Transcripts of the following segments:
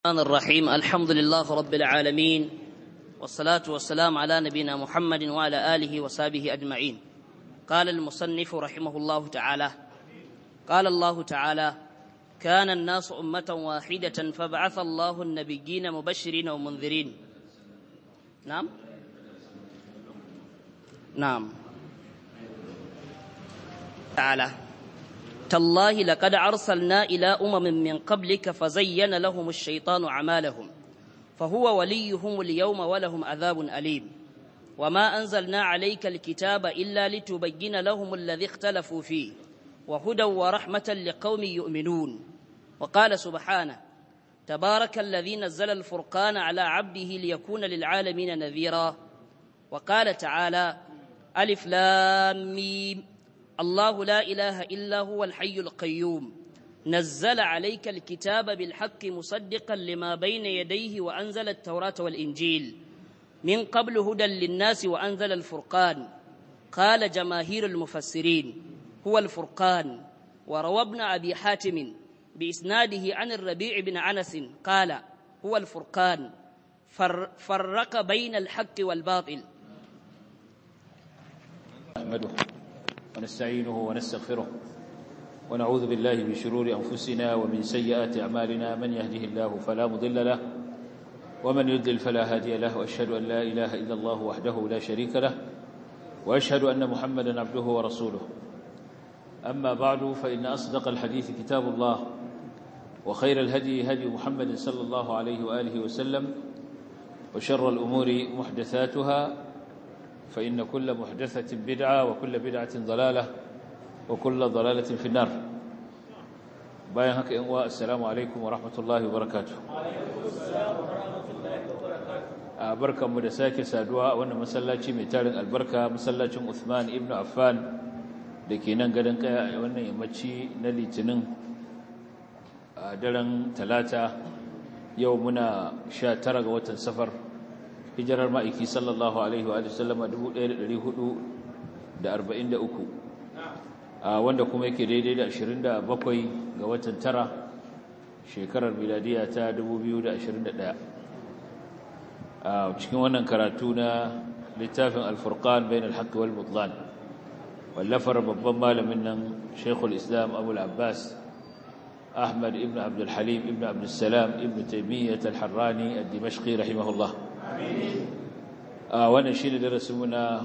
الرحمن الرحيم. الحمد لله رب العالمين، والصلاة والسلام على نبينا محمد وعلى آله وصحبه أجمعين. قال المصنف رحمه الله تعالى: قال الله تعالى: كان الناس أمة واحدة فبعث الله النبيين مبشرين ومنذرين. نعم تعالى: تالله لقد أرسلنا إلى أمم من قبلك فزين لهم الشيطان أعمالهم فهو وليهم اليوم ولهم عذاب أليم وما أنزلنا عليك الكتاب إلا لتبين لهم الذي اختلفوا فيه وهدى ورحمة لقوم يؤمنون. وقال سبحانه: تبارك الذي نزل الفرقان على عبده ليكون للعالمين نذيرا. وقال تعالى: ألف لام ميم، الله لا إله إلا هو الحي القيوم، نزل عليك الكتاب بالحق مصدقا لما بين يديه وأنزل التوراة والإنجيل من قبل هدى للناس وأنزل الفرقان. قال جماهير المفسرين: هو الفرقان. وروى ابن أبي حاتم بإسناده عن الربيع بن أنس قال: هو الفرقان، فرق بين الحق والباطل. نحمده ونستعينه ونستغفره ونعوذ بالله من شرور أنفسنا ومن سيئات أعمالنا، من يهده الله فلا مضل له ومن يضلل فلا هادي له، وأشهد أن لا إله إلا الله وحده لا شريك له، وأشهد أن محمدا عبده ورسوله. أما بعد، فإن أصدق الحديث كتاب الله، وخير الهدي هدي محمد صلى الله عليه وآله وسلم، وشر الأمور محدثاتها، فإن كل محدثة بدعة وكل بدعة ضلالة وكل ضلالة في النار. باين هكا إنواء، السلام عليكم ورحمة الله وبركاته. بركة مدساك سادواء وانا مسلاتي ميتارن البركة مسلاتي عثمان ابن عفان لكي ننقلن وانا يمتشي نلي تنن دلن ثلاثة يومنا شاترق وتنسفر hijirar ma'aiki sallallahu alaihi wa sallama 1443, wanda kuma yake daidai da 27 ga watan tara shekarar miladiya ta 2021. Cikin wannan karatu na littafin al-furqan bain al-haqq wal butlan, wallafar babban malamin nan Sheikhul Islam Abu al-Abbas Ahmad ibn Abdul Halim ibn Abdul Salam ibn Taymiyyah al-Harrani ad-Dimashqi rahimahullah. Wannan shi ne darasinmu na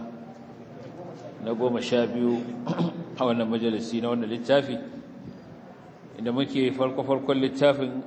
12 a wannan majalisi na wannan littafi, inda muke farko-farkon littafin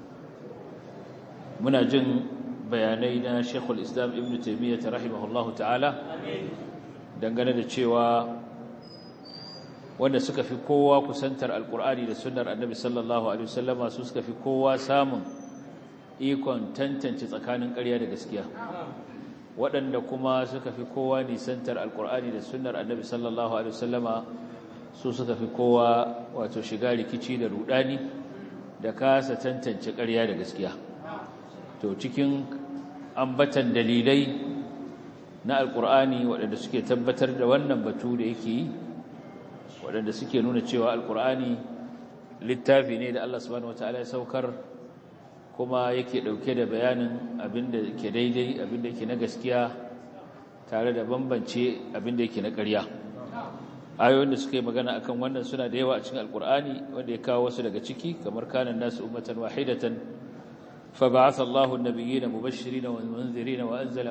muna jin bayanai na Sheikhul Islam Ibn Taymiyyah rahimahullahu ta'ala dangane da cewa wanda suka fi kowa kusantar alkur'ani da sunnar annabi sallallahu alaihi wasallama su suka fi kowa samun ikon tantance tsakanin ƙarya da gaskiya, waɗanda kuma suka fi kowa nisantar alkur'ani da sunnar annabi sallallahu alaihi wasallama su suka fi kowa wato shiga rikici da rudani da kasa tantance ƙarya da gaskiya. To cikin ambatan dalilai na alkur'ani waɗanda suke tabbatar da wannan batu da yake yi, waɗanda suke nuna cewa alkur'ani littafi ne da Allah subhanahu wataala ya saukar, kuma yake ɗauke da bayanin abinda ke daidai, abinda ke na gaskiya, tare da bambance abinda yake na ƙarya. Ayoyin da suka yi magana akan wannan suna da yawa a cikin alkur'ani, wanda ya kawo wasu daga ciki, kamar kanan nasu ummatan wahidatan fa ba'atha Allahu an-nabiyyina mubashshirina wa munzirina wa anzala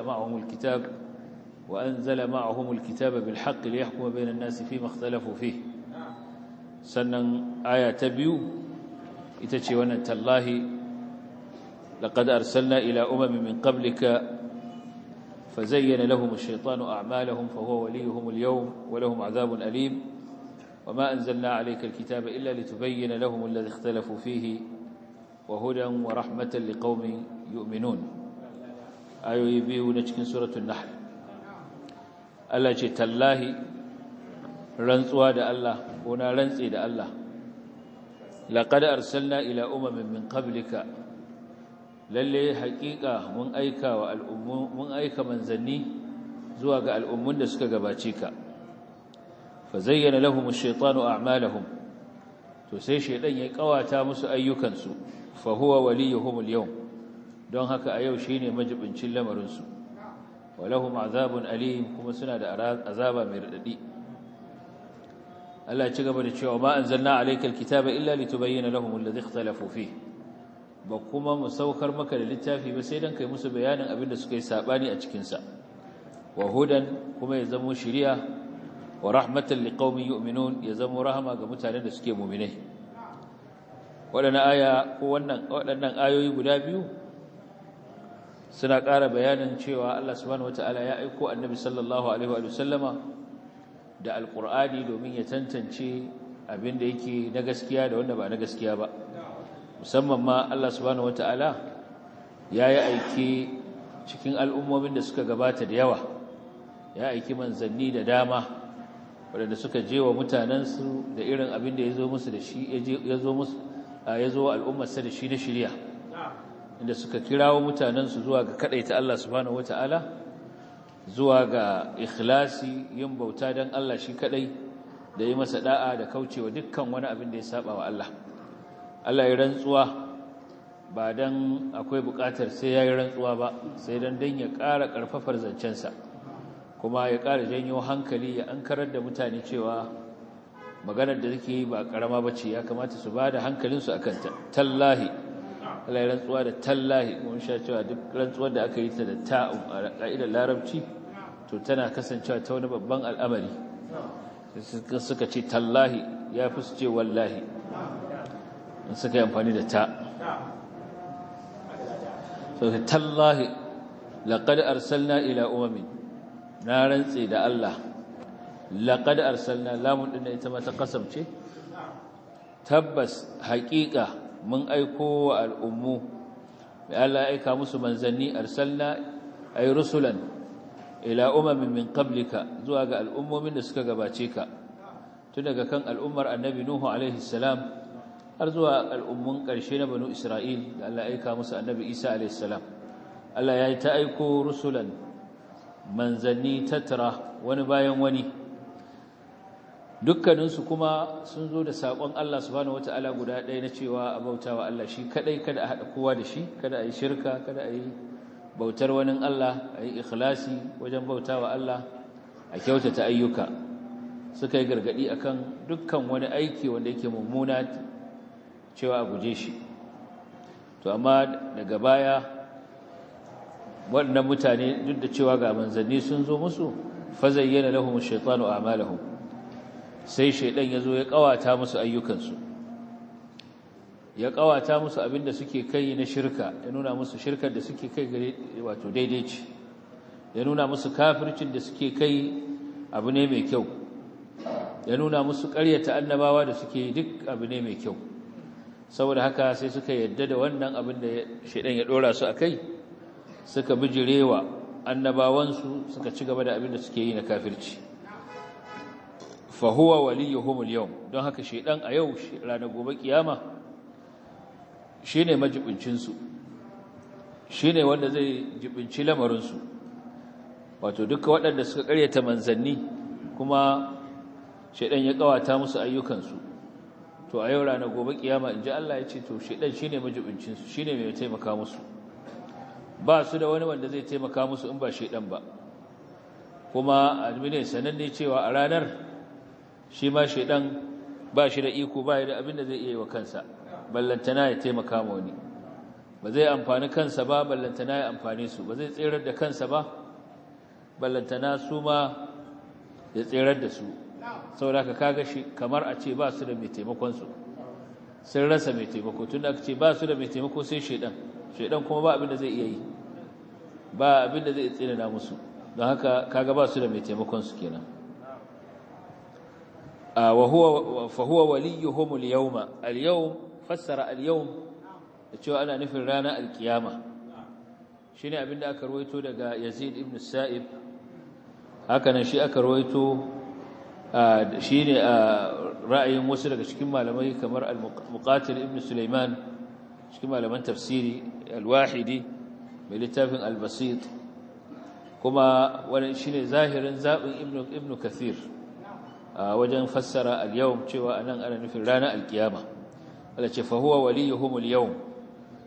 ma'ahum al-kitaba bil haqqi liyahkuma bayna an-nasi fima ikhtalafu fihi. Sannan aya ta biyu ita ce wannan: tallahi لقد أرسلنا إلى من قبلك فزين لهم الشيطان أعمالهم فهو وليهم اليوم ولهم عذاب أليم وما أنزلنا عليك الكتاب إلا لتبين لهم الذي اختلفوا فيه وهدى ورحمة لقوم يؤمنون. آية يبيون cikin سورة النحل. Allah ce tallahi, rantsuwa da Allah ko na rantsi da Allah, laqad arsalna ila min qablika, lalle haƙiƙa mun aika manzanni zuwa ga al'ummun da suka gabace ka. Fa zayyana lahum ash-shaytanu a'malahum, to sai shaydan ya kawata musu ayyukansu. Fa huwa waliyuhum al-yawm, don haka a yau shine majibincin lamarin su walahum azabun alim kuma suna da azaba mai radadi Allah ya ci gaba da cewa ma anzalna alaykal kitaba illa litubayyana lahum alladhi ikhtalafu fihi ba kuma mu saukar maka da littafi ba sai dan kai musu bayanin abin da suka yi sabani a cikin sa wa hudan kuma ya zamo shiriya wa rahmatan liqaumin yu'minun ya zamo rahama ga mutanen da suke mu'minai waɗannan ayoyi guda biyu suna ƙara bayanin cewa Allah subhanahu wataala ya aiko annabi sallallahu alaihi wa sallama da alqur'ani domin ya tantance abin da yake na gaskiya da wanda ba na gaskiya ba musamman ma Allah subhanahu wataala ya yi aiki cikin al'ummomin da suka gabata da yawa ya aiki manzanni da dama waɗanda suka je wa mutanensu da irin abin da ya zo musu da shi ya zo wa al'ummarsa da shi na shirya inda suka kirawo mutanensu zuwa ga kaɗaita Allah subhanahu wata'ala zuwa ga ikhlasi yin bauta don Allah shi kaɗai da yi masa da'a da kaucewa dukkan wani abin da ya saba wa Allah Allah ya rantsuwa ba don akwai buƙatar sai ya yi rantsuwa ba sai don ya ƙara ƙarfafar zancensa kuma ya ƙara janyo hankali ya ankarar da mutane cewa maganar da suke yi ba ƙarama ba ce ya kamata su ba da hankalinsu a kanta tallahi Allah ya rantsuwa da tallahi mun sha cewa duk rantsuwar da aka yi ta da ta'un a ƙa'idar larabci to tana kasancewa ta wani babban al'amari suka ce tallahi ya fi su ce wallahi suka yi amfani da ta suka tallahi laqad arsalna ila umamin na rantse da Allah laqad arsalna lamun din ita ma ta kasance tabbas haƙiƙa mun aiko wa al'ummu mai Allah ya aika musu manzanni arsalna ay rusulan ila umamin min qablika zuwa ga al'ummomin da suka gabace ka tun daga kan al'ummar annabi nuhu alaihi salam har zuwa al'ummun ƙarshe na banu isra'il da Allah ya aika musu annabi isa alaihi salam Allah ya yi ta aiko rusulan manzanni tattara wani bayan wani dukkaninsu kuma sun zo da saƙon Allah subhanahu wata'ala guda ɗaya na cewa a bauta wa Allah shi kaɗai kada a haɗa kowa da shi kada a yi shirka kada a yi bautar wani Allah a yi ikhlasi wajen bauta wa Allah a kyautata ayyuka suka yi gargaɗi akan dukkan wani aiki wanda yake mummuna cewa a guje shi to amma daga baya waɗannan mutane duk da cewa ga manzanni sun zo musu fa zayyana lahum ash-shaytanu a'malahum sai shaidan ya zo ya kawata musu ayyukansu ya kawata musu abinda suke kai na shirka ya nuna musu shirkar da suke kai gare wato daidai ce ya nuna musu kafircin da suke kai abu ne mai kyau ya nuna musu ƙaryata annabawa da suke duk abu ne mai kyau saboda haka sai suka yadda da wannan abin da shaidan ya dora su akai suka bijirewa annabawansu suka ci gaba da abin da suke yi na kafirci fahuwa waliyuhum al-yawm don haka shedan a yau ranar gobe kiyama shine majibincin su shine wanda zai jibinci lamarin su wato duka waɗanda suka ƙaryata manzanni kuma shedan ya kawata musu ayyukan su to a yau ranar gobe kiyama inji Allah ya ce to shedan shine majibincin su shine mai taimaka musu ba su da wani wanda zai taimaka musu in ba shedan ba kuma almine sananne cewa a ranar shi ma shaidan ba shi da iko ba da abin da zai iya yi wa kansa ballantana ya taimaka ma wani ba zai amfani kansa ba ballantana ya amfane su ba zai tserar da kansa ba ballantana su ma ya tserar da su saboda ka kaga shi kamar a ce ba su da mai taimakon su sun rasa mai taimako tun da aka ce ba su da mai taimako sai shaidan kuma ba abin da zai iya yi ba abin da zai tsinana musu don haka kaga ba su da mai taimakon su kenan فهو وليهم اليوم اليوم فسر اليوم da cewa ana nufin ranar alkiyama shine abinda aka rawaito daga Yazid ibn Sa'ib haka nan shi aka rawaito shine ra'ayin wasu daga cikin malamai kamar al-Muqatil ibn Sulaiman cikin malaman tafsiri al-Wahidi mai littafin al-Basit kuma wannan shine zahirin zabin ibn Kathir wajen fassara al-yawm cewa anan ana nufin ranar alkiyama Allah ce fa huwa waliyuhum al-yawm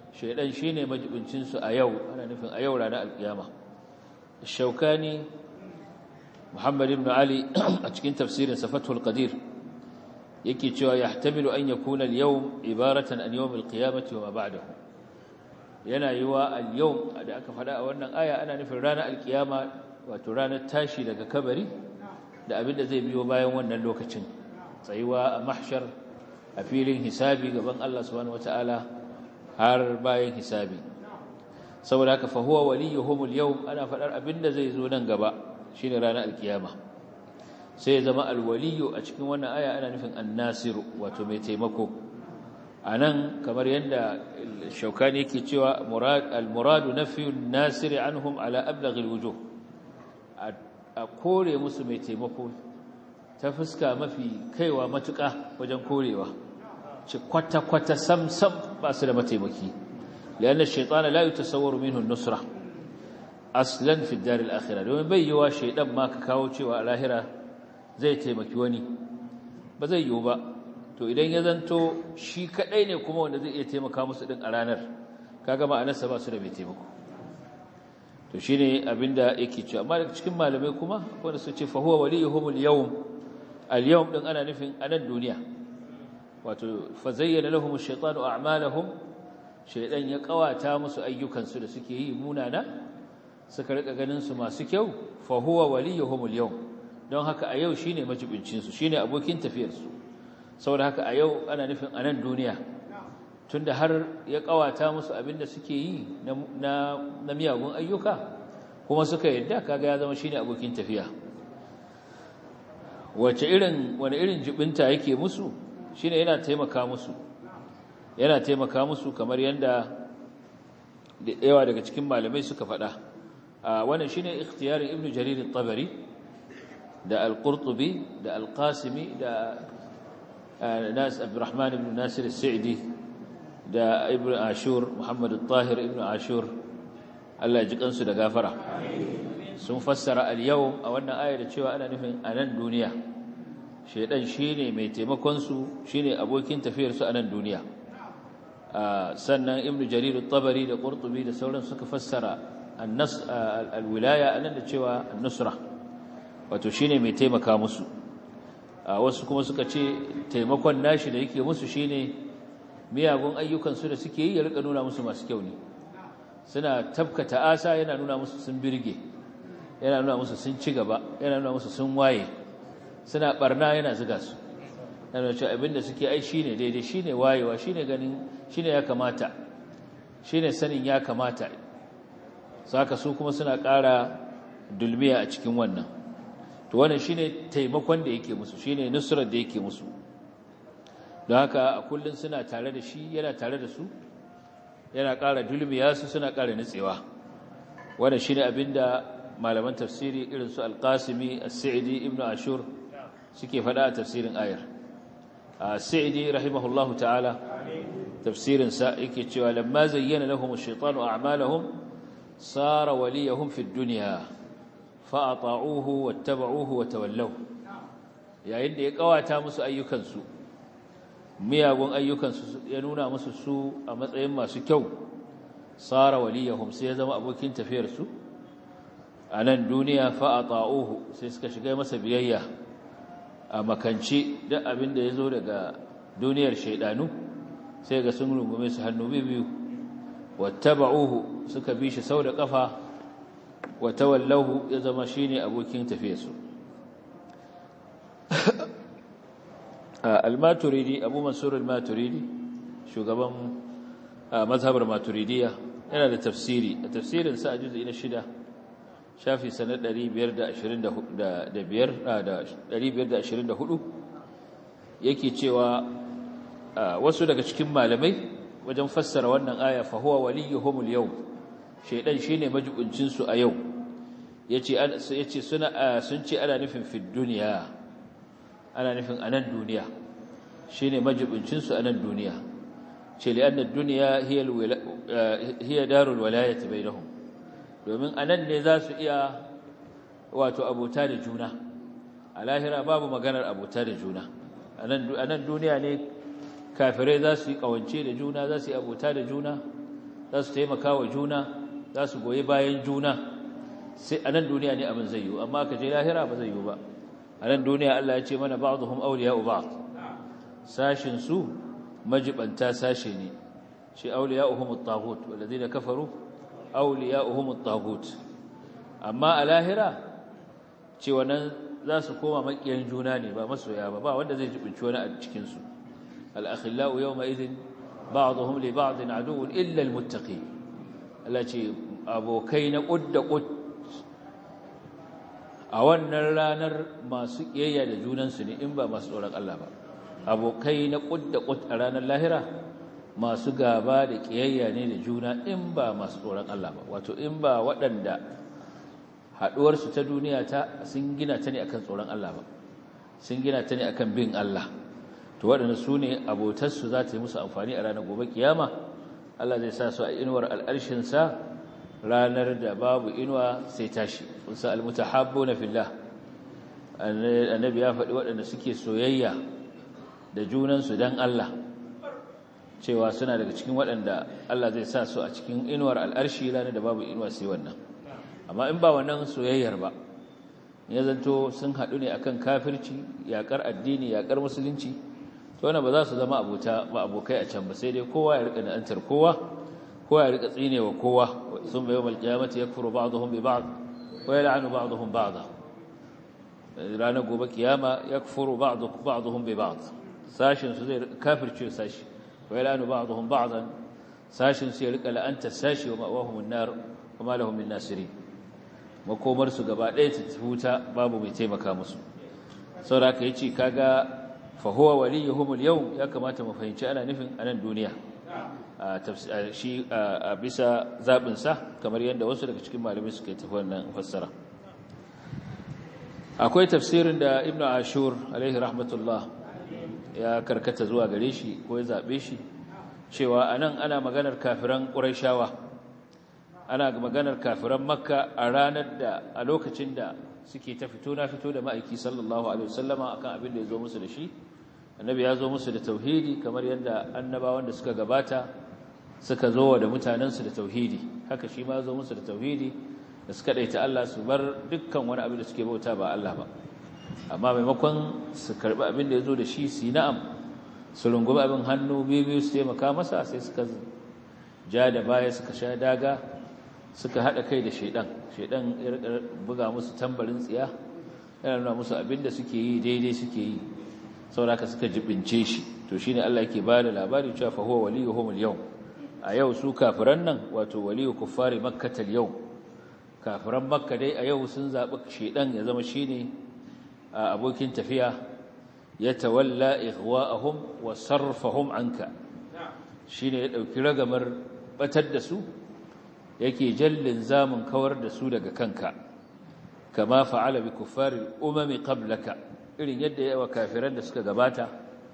shaydan shine majibincin su a yau ana nufin a yau ranar alkiyama Shaukani Muhammad ibn Ali a cikin tafsirin Fathul Qadir yake cewa yahtamilu an yakuna al-yawm ibaratan an yawm al-qiyamati wa ma ba'dahu yana yiwa al-yawm da aka fada a wannan aya ana nufin ranar al-qiyama wato ranar tashi daga kabari da abin da zai biyo bayan wannan lokacin tsayuwa a mahshar a filin hisabi gaban Allah subhanahu wataala har bayan hisabi saboda haka fa huwa waliyuhum al-yawm ana fadar abin da zai zo nan gaba shine ranar al-qiyama sai ya zama al-waliyu a cikin wannan aya ana nufin an-nasiru wato mai taimako anan kamar yanda Shaukani yake cewa al-muradu nafyu an-nasiri anhum ala ablaghi al-wujuh a kore musu mai taimako ta fuska mafi kaiwa matuƙa wajen korewa ci kwata-kwata sam-sam ba su da mataimaki lianna ash-shaytana la yatasawwaru minhu an-nusra aslan fi ad-dar al-akhirah domin bai yiwa shaydan ma ka kawo cewa a lahira zai taimaki wani ba zai yiwu ba to idan ya zanto shi kadai ne kuma wanda zai iya taimaka musu din a ranar kaga ma'anarsa ba su da mai taimako to shine abinda yake cewa amma daga cikin malamai kuma wanda su ce fa huwa waliyuhum al-yawm din ana nufin anan duniya wato fa zayyana lahum ash-shaytanu a'malahum shaydan ya kawata musu ayyukan su da suke yi munana suka rika ganin su masu kyau fa huwa waliyuhum al-yawm don haka a yau shine majibincin su shine abokin tafiyar su saboda haka a yau ana nufin anan duniya tunda har ya kawata musu abinda suke yi na miyagun ayyuka kuma suka yadda kaga ya zama shine abokin tafiya wani irin jibinta yake musu shine yana taimaka musu kamar yanda yawa daga cikin malamai suka faɗa wannan shine ikhtiyarin ibnu jarir at-tabari da al-qurtubi da al-qasimi da nas abdurrahman ibn nasir as-sa'di da ibn ashur muhammad al-tahir ibn ashur Allah ya ji kansu da gafara sun fassara al-yawm a wannan aya da cewa ana nufin a nan duniya shedan shine mai taimakon su shine abokin tafiyar su a nan duniya sannan ibn jarir al-tabari da qurtubi da sauran suka fassara an-nas al-wilaya anan da cewa an-nusra wato shine mai taimaka musu wasu kuma suka ce taimakon nashi da yake musu shine miyagun ayyukansu da suke yi ya rika nuna musu masu kyau ne suna tabkata asa yana nuna musu sun birge yana nuna musu sun ci gaba yana nuna musu sun waye suna barna yana zuga su yana cewa abinda suke ai shine daidai shine wayewa shine ganin shine ya kamata shine sanin ya kamata saka su kuma suna ƙara dulmiya a cikin wannan to wannan shine taimakon da yake musu shine nusrar da yake musu don haka a kullun suna tare da shi yana tare da su yana ƙara dulmiya su suna ƙara nutsewa wannan shine abinda malaman tafsiri irin su al-Qasimi as-Sa'di ibn Ashur suke faɗa a tafsirin ayar as-Sa'di rahimahullahu ta'ala tafsirin sa yake cewa lamma zayyana lahum ash-shaytanu a'malahum sara waliyahum fi ad-dunya fa ata'uhu wattaba'uhu wa tawallaw yayin da ya kawata musu ayyukansu miyagun ayyukansu ya nuna musu su a matsayin masu kyau sara waliyahum sai ya zama abokin tafiyarsu a nan duniya fa'ata'uhu sai suka shiga masa biyayya a makanci duk abin da ya zo daga duniyar shaidanu sai ga sun rungume su hannu biyu wattaba'uhu suka bi shi sau da ƙafa wa tawallahu ya zama shine abokin tafiyarsu al-Maturidi Abu Mansur al-Maturidi shugaban mazhabar Maturidiyya yana da tafsiri a tafsirin sa juz'i na 6 shafi sanad 524 yake cewa wasu daga cikin malamai wajen fassara wannan aya fa huwa waliyuhumul yawm shaydan shine majibincin su a yau yace sun ce ana nufin fi dunya ana nufin anan duniya shine majibincin su anan duniya ce li anna ad-dunya hiya darul walayati bainahum domin anan ne za su iya wato abota da juna a lahira babu maganar abota da juna anan duniya ne kafirai za su yi kawance da juna za su yi abota da juna za su taimaka wa juna za su goyi bayan juna sai a nan duniya ne abin zai yi amma ka je lahira ba zai yi ba a nan duniya Allah ya ce mana ba'dhum awliya'u ba'd sashin su majibanta sashe ne shi awliya'uhum at-taghut walladhina kafaru awliya'uhum at-taghut amma a lahira ce wannan za su koma makiyan juna ne ba masoya ba wanda zai jibinci wani a cikin su al-akhillau yawma idhin ba'dhum li ba'din aduwwun illa al-muttaqin Allah ce abokai na ƙudda ƙud a wannan ranar masu ƙiyayya da junansu ne in ba masu tsoron Allah ba abokai na ƙudda ƙud a ranar lahira masu gaba da ƙiyayya ne da juna in ba masu tsoron Allah ba wato in ba waɗanda haɗuwarsu ta duniya sun gina ta ne akan tsoron Allah ba sun gina ta ne akan bin Allah to waɗanda su ne abotarsu za ta yi musu amfani a ranar gobe kiyama Allah zai sa su a inuwar al'arshinsa ranar da babu inuwa sai tashi kunsa almutahabbuna fillah annabi ya faɗi waɗanda suke soyayya da junansu dan Allah cewa suna daga cikin waɗanda Allah zai sa su a cikin inuwar al'arshi ranar da babu inuwa sai wannan amma in ba wannan soyayyar ba ya zanto sun haɗu ne akan kafirci yaƙar addini yaƙar musulunci to wannan ba za su zama abokai a can ba sai dai kowa ya rika na'antar kowa ya rika tsinewa kowa sun bayo mal qiyamati yakfuru ba'dhum bi ba'd wa yal'anu ba'dhum ba'dha ranar gobe kiyama yakfuru ba'dhum bi ba'd sashin su zai kafirce sashi wa yal'anu ba'dhum ba'dan sashin su ya rika la'antar sashi wa ma'awahum an-nar wa ma lahum min nasirin makomar su gaba ɗaya ta huta babu mai taimaka musu saboda kai ce kaga fahuwa waliyuhumul yau ya kamata mu fahimci ana nufin a nan duniya shi a bisa zaɓinsa kamar yadda wasu daga cikin malamai suka yi tafi wannan fassara akwai tafsirin da ibnu ashur alaihi rahmatullah ya karkata zuwa gare shi ko ya zaɓe shi cewa a nan ana maganar kafiran ƙurayshawa ana maganar kafiran makka a ranar da a lokacin da suke ta fito na fito da ma'aiki sallallahu alaihi wasallama akan abin da ya zo musu da shi annabi ya zo musu da tauhidi kamar yadda annabawan da suka gabata suka zo da mutanensu da tauhidi haka shi ma zo musu da tauhidi da suka daita Allah su bar dukkan wani abin da suke bauta ba Allah ba amma maimakon su karbi abin da ya zo da shi su yi na'am su rungumi abin hannu biyu su taimaka masa sai suka ja da baya suka sha daga suka haɗa kai da shaidan ya buga musu tambarin tsiya yana nuna musu abin da suke yi daidai suke yi sauraka suka jibince shi to shine Allah yake ba da labari cewa fa huwa waliyuhum al-yawm a yau su kafiran nan wato waliyu kuffari makkah al-yawm kafiran makka dai a yau sun zabi shedan ya zama shine abokin tafiya ya tawalla ighwa'ahum wa sarfahum anka shine ya dauki ragamar batar da su yake jallin zamun kawar da su daga kanka kama fa'ala bi kuffari umami qablaka irin yadda yawa kafiran da suka gabata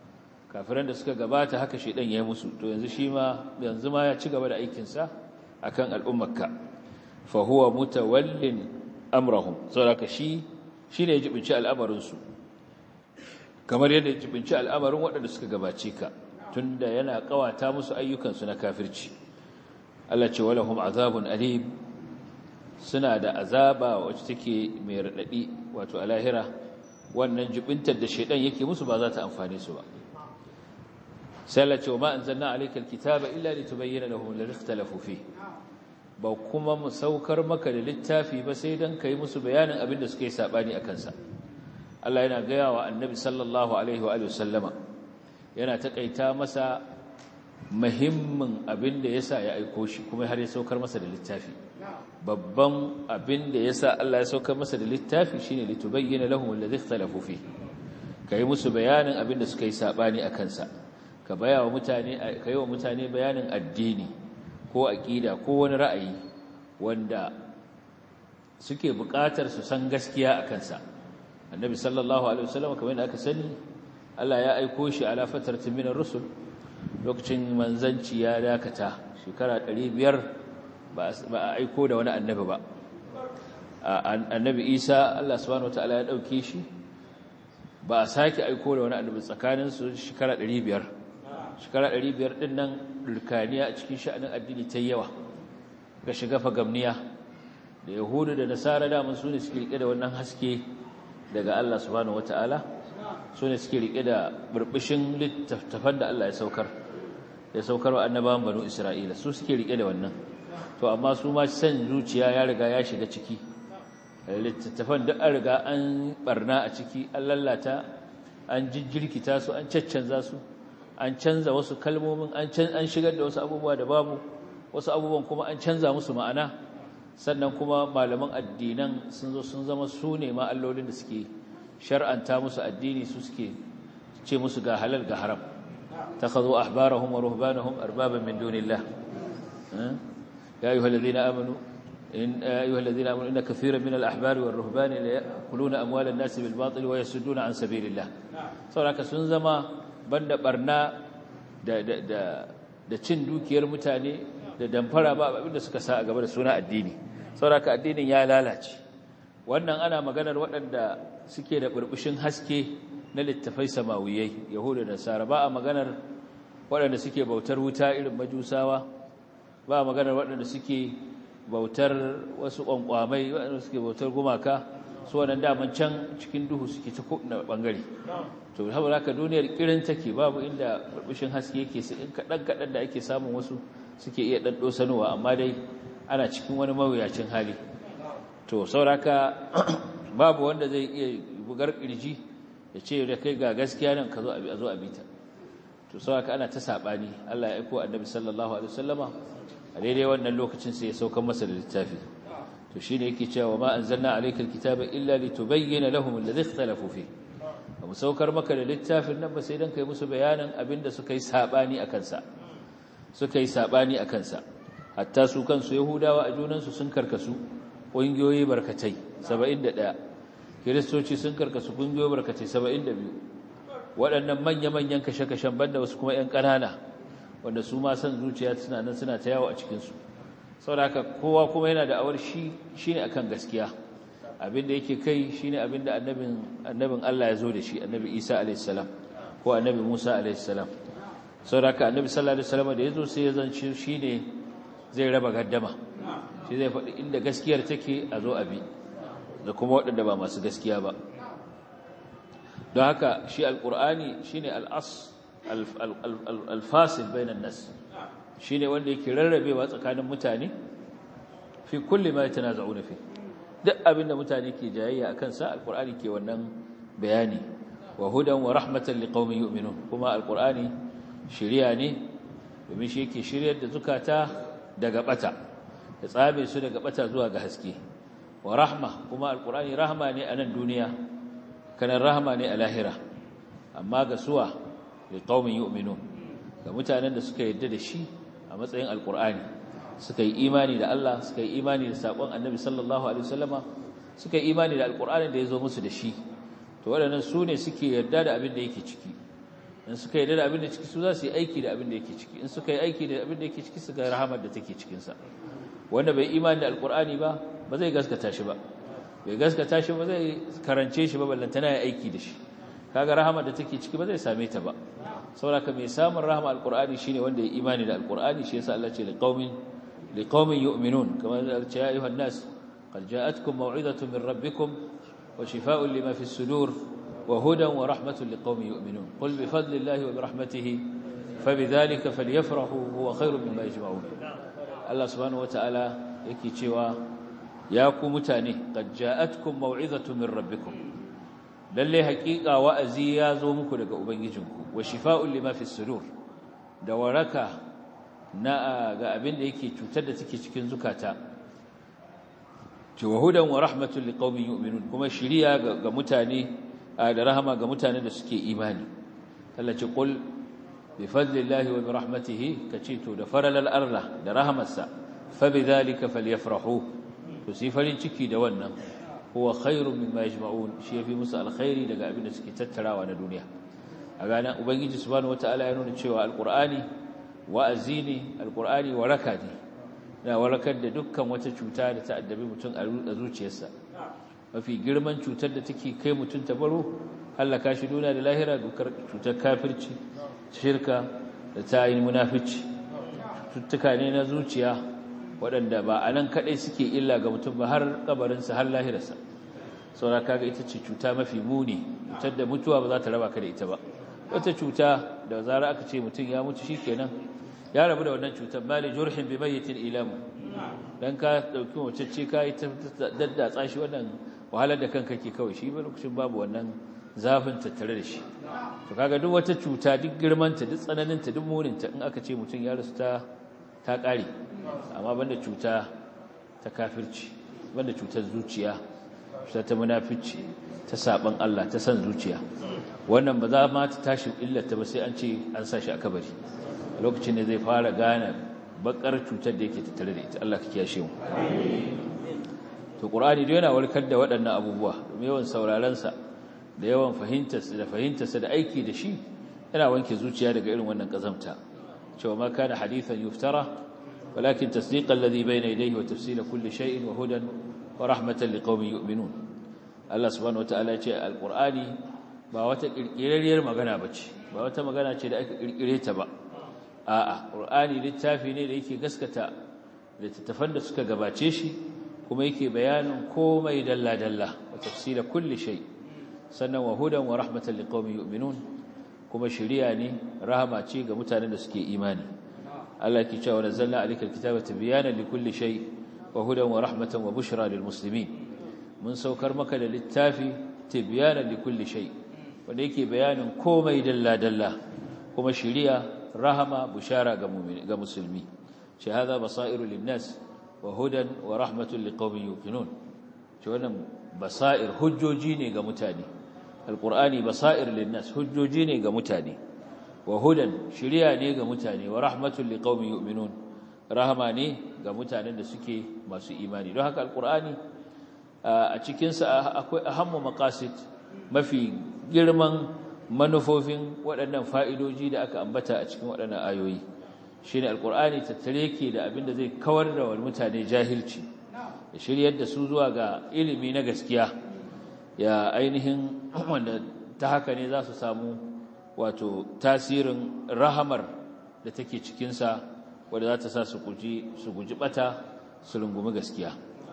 haka shedan yayi musu to yanzu ma ya ci gaba da aikin sa akan al'ummarka fa huwa mutawallin amrahum saboda shine ya jibinci al'amarin su kamar yadda ya jibinci al'amarin waɗanda suka gabace ka tunda yana kawata musu ayyukan su na kafirci Allah ce walahum azabun alim suna da azaba wacce take mai radadi wato a lahira wannan jibintar da shedan yake musu ba za ta amfane su ba sai Allah ce ma anzalna alayka alkitaba illa litubayyana lahum alladhi ikhtalafu fi ba kuma mu saukar maka da littafi ba sai dan kai musu bayanin abin da suka yi sabani akan sa Allah yana gaya wa annabi sallallahu alaihi wa alihi wasallama yana takaita masa muhimmin abin da yasa ya aiko shi kuma har ya saukar masa da littafi babban abin da yasa Allah ya saukar masa da littafi shine litubayyana lahum alladhi ikhtalafu fi kai musu bayanin abin da suka yi sabani akan sa ka bayawa mutane kai wa mutane bayanin addini ko aqida ko wani ra'ayi wanda suke buƙatar su san gaskiya akan sa annabi sallallahu alaihi wasallam kamar yadda aka sani Allah ya aiko shi ala fatratin min ar-rusul lokacin manzanci ya dakata shekara 500 ba a aiko da wani annabi ba annabi Isa Allah subhanahu wataala ya dauke shi ba a sake aiko da wani annabi tsakanin su shekara 500 shekara 500 din nan rukaniya a cikin sha'anin addini ta yawa ga shiga fagamniya da yahudu da nasara da mun sune suke rike da wannan haske daga Allah subhanahu wataala sune suke rike da burbushin littafan da Allah ya saukar wa annabawan banu Isra'ila su suke rike da wannan to amma su ma san zuciya ya riga ya shiga ciki littafan da an riga an barna a ciki an lallata an jijjirkita su an caccanza su an canza wasu kalmomin an shigar da wasu abubuwa da babu wasu abubuwan kuma an canza musu ma'ana sannan kuma malaman addinan sun zo sun zama su ne ma allolin da suke shar'anta musu addini su suke ce musu ga halal ga haram takhadhu ahbarahum wa ruhbanahum arbaban min dunillah ya ayyuhalladhina amanu inna kathiran min al-ahbari war-ruhbani la ya'kuluna amwala an-nasi bil batil wa yasudduna an sabilillah saboda sun zama banda barna da cin dukiyar mutane da damfara ba abinda suka sa a gaba da suna addini saboda addinin ya lalace wannan ana maganar waɗanda suke da burbushin haske na littafai samawiyai yahuda da nasara ba a maganar waɗanda suke bautar wuta irin majusawa ba a maganar waɗanda suke bautar wasu ƙwanƙwamai waɗanda suke bautar gumaka su wannan daman can cikin duhu suke ta kowane ɓangare to saboda haka duniyar kirin take babu inda burbushin haske yake sai in kaɗan da ake samun wasu suke iya ɗan ɗosanowa amma dai ana cikin wani mawuyacin hali to sauraka babu wanda zai iya bugar ƙirji ya ce da kai ga gaskiya nan ka zo a zo a bita to sauraka ana ta saɓani Allah ya aiko annabi sallallahu alaihi wasallama a daidai wannan lokacin sai ya saukar masa da littafi to shine yake cewa ma anzalna alaykal kitaba illa litubayyana lahum alladhi ikhtalafu fihi mu saukar maka da littafin nan ba sai dan kai musu bayanin abinda suka yi sabani akan sa hatta su kansu yahudawa a junansu sun karkasu ƙungiyoyi barkatai 71 kiristoci sun karkasu ƙungiyoyi barkatai 72 waɗannan manya-manyan kashe-kashen banda wasu kuma 'yan ƙanana wanda su ma san zuciya suna nan suna ta yawo a cikinsu saboda haka kowa kuma yana da awar shi ne akan gaskiya abinda yake kai shine abinda annabin Allah ya zo da shi annabi Isa alayhi salam ko annabi Musa alayhi salam saboda haka annabi sallallahu alaihi wasallam da yazo sai ya zance shine zai raba gaddama shi zai faɗi inda gaskiyar take a zo abi da kuma waɗanda ba masu gaskiya ba don haka shi alqur'ani shine al-as al-fasil bainan nas shine wanda yake rarrabewa tsakanin mutane fi kulli ma yatanaza'una fi duk abinda mutane ke jayayya akan sa alqur'ani ke wannan bayani wa hudan wa rahmatan liqaumin yu'minun kuma alqur'ani shiriya ne domin shi yake shiryar da zukata daga bata da tsabe su daga bata zuwa ga haske wa rahma kuma alqur'ani rahma ne a nan duniya kana rahma ne a lahira amma ga suwa liqaumin yu'minun ga mutanen da suka yarda da shi a matsayin alqur'ani suka yi imani da Allah suka yi imani da sakon annabi sallallahu alaihi wasallama suka yi imani da alqur'anin da yazo musu da shi to waɗannan su ne suke yarda da abin da yake ciki in suka yarda da abin da ciki su za su yi aiki da abin da yake ciki in suka yi aiki da abin da yake ciki su ga rahamar da take cikin sa wanda bai imani da alqur'ani ba ba zai gaskata shi ba bai gaskata shi ba zai karance shi ba ballantana ya aiki da shi kaga rahamar da take ciki ba zai same ta ba saboda mai samun rahama alqur'ani shine wanda ya imani da alqur'ani shi yasa Allah ce liqaumin yu'minun kama ce ya ayyuhan nas qad ja'atkum maw'izatun min rabbikum wa shifaa'un lima fi as-sudur wa hudan wa rahmatun liqaumin yu'minun qul bi fadlillahi wa bi rahmatihi fabidhalika falyafrahu huwa khairun mimma yajma'un Allah subhanahu wa ta'ala yake cewa ya ku mutane qad ja'atkum maw'izatun min rabbikum lalle haƙiƙa wa'azi ya zo muku daga ubangijinku wa shifa'un lima fi sudur da waraka na ga abin da yake cutar da take cikin zukata wa hudan wa rahmatul liqaumin yu'minun kuma shiriya ga mutane da rahama ga mutanen da suke imani Allah ce qul bi fadlillahi wa bi rahmatihi kace to da faralal Allah da rahamarsa fa bidhalika falyafrahu to sai farin ciki da wannan huwa khairun mimma yajma'un shi yafi musu alkhairi daga abin da suke tattarawa na duniya a gana ubangiji subhanahu wataala ya nuna cewa alqur'ani wa'azi ne alqur'ani waraka ne na warakar da dukkan wata cuta da ta addabi mutum a zuciyarsa mafi girman cutar da take kai mutum ta baro halaka shi duniya da lahira dukkan cutar kafirci shirka da ta yi munafici. Cututtuka ne na zuciya waɗanda ba a nan kaɗai suke illa ga mutum ba har kabarinsa har lahirarsa. Saura kaga ita ce cuta mafi muni, cutar da mutuwa ba za ta raba ka da ita ba. Wata cuta da zara aka ce mutum ya mutu shikenan ya rabu da wannan cutar. Mali jurhin bi mayyitin ilamu, dan ka dauki wacce ka yi ta daddatsa shi, wannan wahalar da kanka ke kawai, shi ba lokacin babu wannan zafin tattare da shi. To kaga duk wata cuta, duk girmanta, duk tsananinta, duk muninta, in aka ce mutum ya rasu ta ƙare. Amma banda cuta ta kafirci, banda cutar zuciya, cuta ta munafici, ta saban Allah, ta san zuciya, wannan ba za ma ta tashi illata ba sai an ce an sa shi a kabari. Lokacin ne zai fara gane bakar cutar da yake tattare da ita. Allah ka kiyashe mu. To Qur'ani dai yana warkar da waɗannan abubuwa, domin yawan sauraron sa da yawan fahimtarsa da aiki da shi yana wanke zuciya daga irin wannan kazamta. Cewa ma kana hadithan yuftara walakin tasdiqan alladhi bayna yadayhi wa tafsila kulli shay'in wa hudan wa rahmatan liqaumin yu'minun. Allah subhanahu wataala ya ce alqur'ani ba wata kirkirarriyar magana bace, ba wata magana ce da aka kirkire ta ba. A'a, Qur'ani littafi ne da yake gaskata littattafan da suka gabace shi, kuma yake bayanin komai dalla dalla wa tafsila kulli shay. Sannan wa hudan wa rahmatan liqaumin yu'minun, kuma shari'a ne, rahama ce ga mutanen da suke imani. Allah yake cewa nazzalna alayka alkitaba tibyanan likulli shay wa hudan wa rahmatan wa bushra lil muslimin. Mun saukar maka da littafi tibyanan likulli shay, wanda yake bayanin komai dalla dalla, kuma shari'a, rahama, bushara ga musulmi. Shi hada basairu linnas wa hudan wa rahmatun liqaumin yuqinun. Shi wannan basair hujjoji ne ga mutane. Alqur'ani basair linnas hujjoji ne ga mutane, wa hudan shiriya ne ga mutane, wa rahmatun liqaumin yu'minun rahama ne ga mutanen da suke masu imani. Don haka alqur'ani a cikin sa akwai ahammu maqasid, mafi girman manufofin waɗannan fa'idoji da aka ambata a cikin waɗannan ayoyi. Shine alqur'ani tattare yake da abin da zai kawar da mutane jahilci, ya shiryar da su zuwa ga ilimi na gaskiya, ya ainihin wanda ta haka ne za su samu wato tasirin rahamar da take cikinsa, wadda za ta sa su guji bata, su rungumi gaskiya.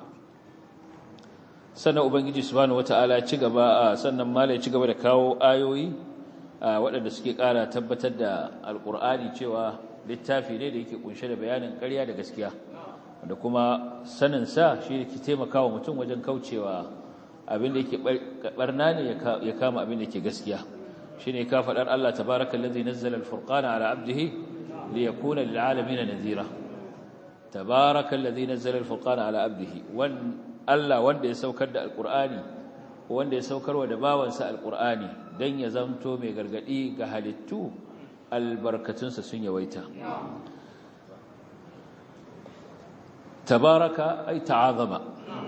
Sannan Ubangiji subhanahu wata'ala ya ci gaba, sannan malai ci gaba da kawo ayoyi waɗanda suke ƙara tabbatar da alƙur'ani cewa littafi ne da yake kunshe da bayanin ƙarya da gaskiya, wanda kuma sanin sa shi ne ke taimakawa mutum wajen kaucewa abin da yake barna ne ya kama abin da yake gaskiya. Shine ka faɗar Allah tabarakallazi nazzala al-furqana ala abdihi liyakuna lil alamin nadhira. Tabarakallazi nazzala al-furqana ala abdihi, Allah wanda ya saukar da alqur'ani, wanda ya saukarwa da bawansa alqur'ani dan ya zanto mai gargadi ga halittu, albarkatunsa sun yawaita. Tabaraka ay ta'azama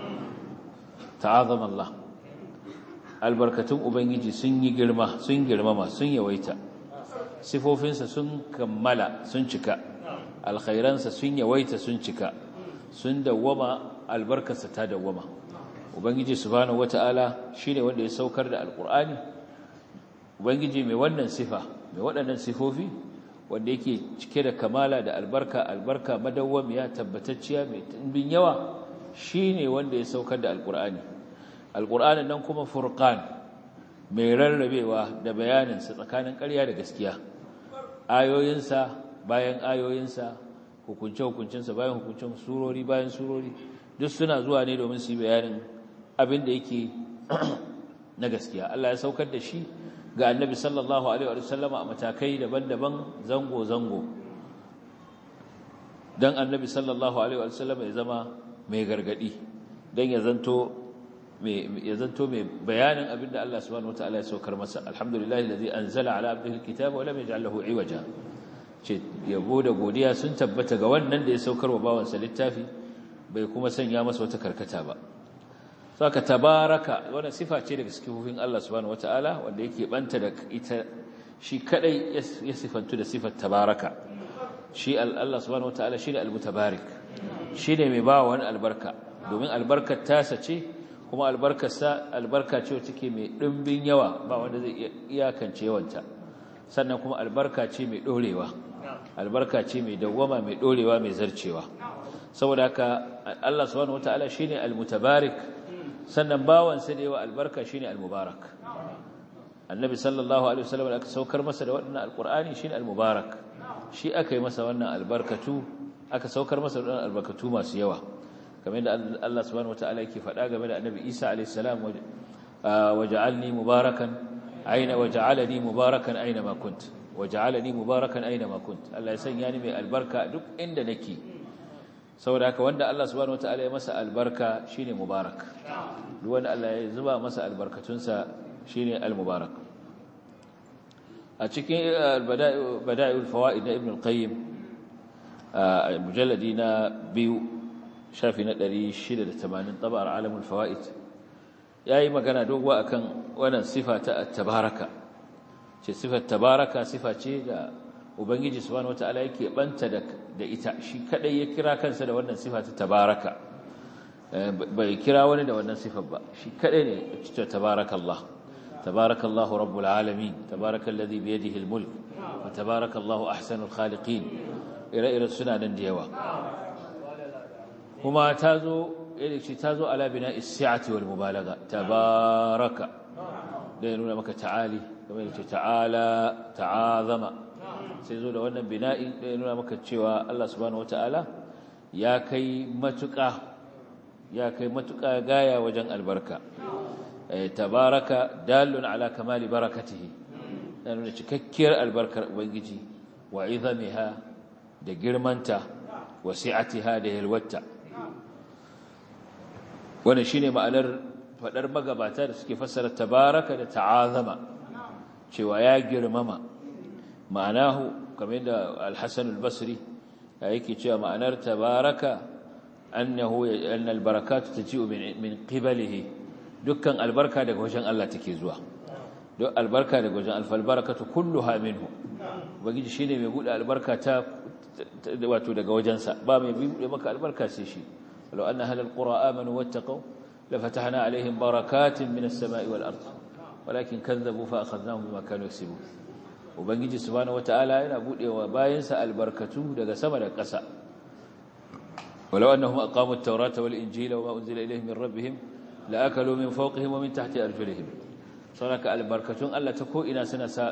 Allah, albarkatun ubangiji sun yi girma, sun girmama, sun yawaita. Sifofinsa sun kammala, sun cika. Alkhairansa sun yawaita, sun cika, sun dawwama, albarkarsa ta dawwama. Ubangiji subhanahu wata'ala shine wanda ya saukar da alqur'ani. Ubangiji mai wannan sifa, mai waɗannan sifofi, wanda yake cike da kamala da albarka madawwamiya, tabbatacciya, mai ɗimbin yawa, shine wanda ya saukar da alqur'ani. Alqur'anin nan kuma furqan, mai rarrabewa da bayaninsa tsakanin ƙarya da gaskiya. Ayoyinsa bayan ayoyinsa, hukunce-hukuncinsa bayan hukuncin, surori bayan surori, duk suna zuwa ne domin su yi bayanin abin da yake na gaskiya. Allah ya saukar da shi ga annabi sallallahu alaihi wa sallama a matakai daban-daban, zango-zango, don annabi sallallahu alaihi wa sallama ya zama mai gargadi, don ya zanto mai bayanin abin da Allah subhanahu wa ta'ala ya saukar masa. Alhamdulillahi alladhi anzala ala abdihi alkitaba wa lam yaj'al lahu iwaja. Ce yabo da godiya sun tabbata ga wannan da ya saukar wa bawansa littafi, bai kuma sanya masa wata karkata ba. Saka tabaraka, wannan sifa ce daga sifofin Allah subhanahu wataala, wanda yake banta da ita shi kadai ya sifantu da sifar tabaraka. Shi Allah subhanahu wataala shine al-mutabarik, shine mai ba wani albarka, domin albarkar tasa ce, kuma albarkarsa albarka ce wacce take mai dimbin yawa, ba wanda zai iyakance yawanta. Sannan kuma albarka ce mai dorewa, albarka ce mai dawwama mai dorewa mai zarcewa saboda haka Allah subhanahu wataala shine al-mutabarik sannan bawansa da yawa albarka shine al-mubarak annabi sallallahu alaihi wasallam aka saukar masa da wannan alqur'ani shine al-mubarak shi aka yi masa wannan albarkatu aka saukar masa da wannan albarkatu masu yawa kamar yadda Allah subhanahu wataala yake faɗa game da annabi Isa alaihi salam waj'alni mubarakan aina waj'alani mubarakan aina ma kunt waj'alani mubarakan aina ma kunt Allah ya sanya ni mai albarka duk inda nake saboda haka wanda Allah subhanahu wataala ya masa albarka shine mubarak duk wanda Allah ya zuba masa albarkatunsa shine al-mubarak a cikin bada'iul fawaid na ibn al-qayyim mujalladi na 2 shafi na 680 tabar alamul fawaid yayi magana doguwa akan wannan sifa ta tabaraka ce sifar tabaraka sifa ce da ubangiji subhanahu wataala yake banta da ita shi kadai ya kira kansa da wannan sifa ta tabaraka bai kira wani da wannan sifar ba shi kadai ne ta tabarakallah tabarakallahu rabbul alamin tabarakalladhi bi yadihi almulk wa tabarakallahu ahsanul khaliqin ire-iren suna nan da yawa kuma tazo ala bina is-si'ati wal mubalagha tabaraka da nuna maka ta'ali kamar yace ta'ala ta'azama sai zo da wannan bina'in da nuna maka cewa Allah subhanahu wataala ya kai matuƙa gaya wajen albarka tabaraka dalun ala kamali barakatihi da nuna cikakkiyar albarkar ubangiji wa izamiha da girmanta wa si'atiha da yalwata wannan shine ma'anar fadar magabata da suke fassara tabaraka da ta'azama cewa ya girmama ma'anahu kamar da al-Hasan al-Basri yake cewa ma'anar tabaraka annahu anna al-barakatu taji'u min qibalihi dukkan albarka daga wajen Allah take zuwa duk albarka daga wajen al-barakatu kulluha minhu ubangiji shine mai bude albarka ta wato daga wajensa ba mai bude maka albarka sai shi لو أن أهل القرى آمنوا واتقوا لفتحنا عليهم بركات من السماء والأرض ولكن كذبوا فأخذناهم بما كانوا يكسبون وبنجي سبحانه وتعالى ينبوء وباينسى البركة دقى سمى قسى ولو أنهم أقاموا التوراة والإنجيل وما أنزل إليهم من ربهم لأكلوا من فوقهم ومن تحت أرجلهم صنعك البركة ألا تكو إنا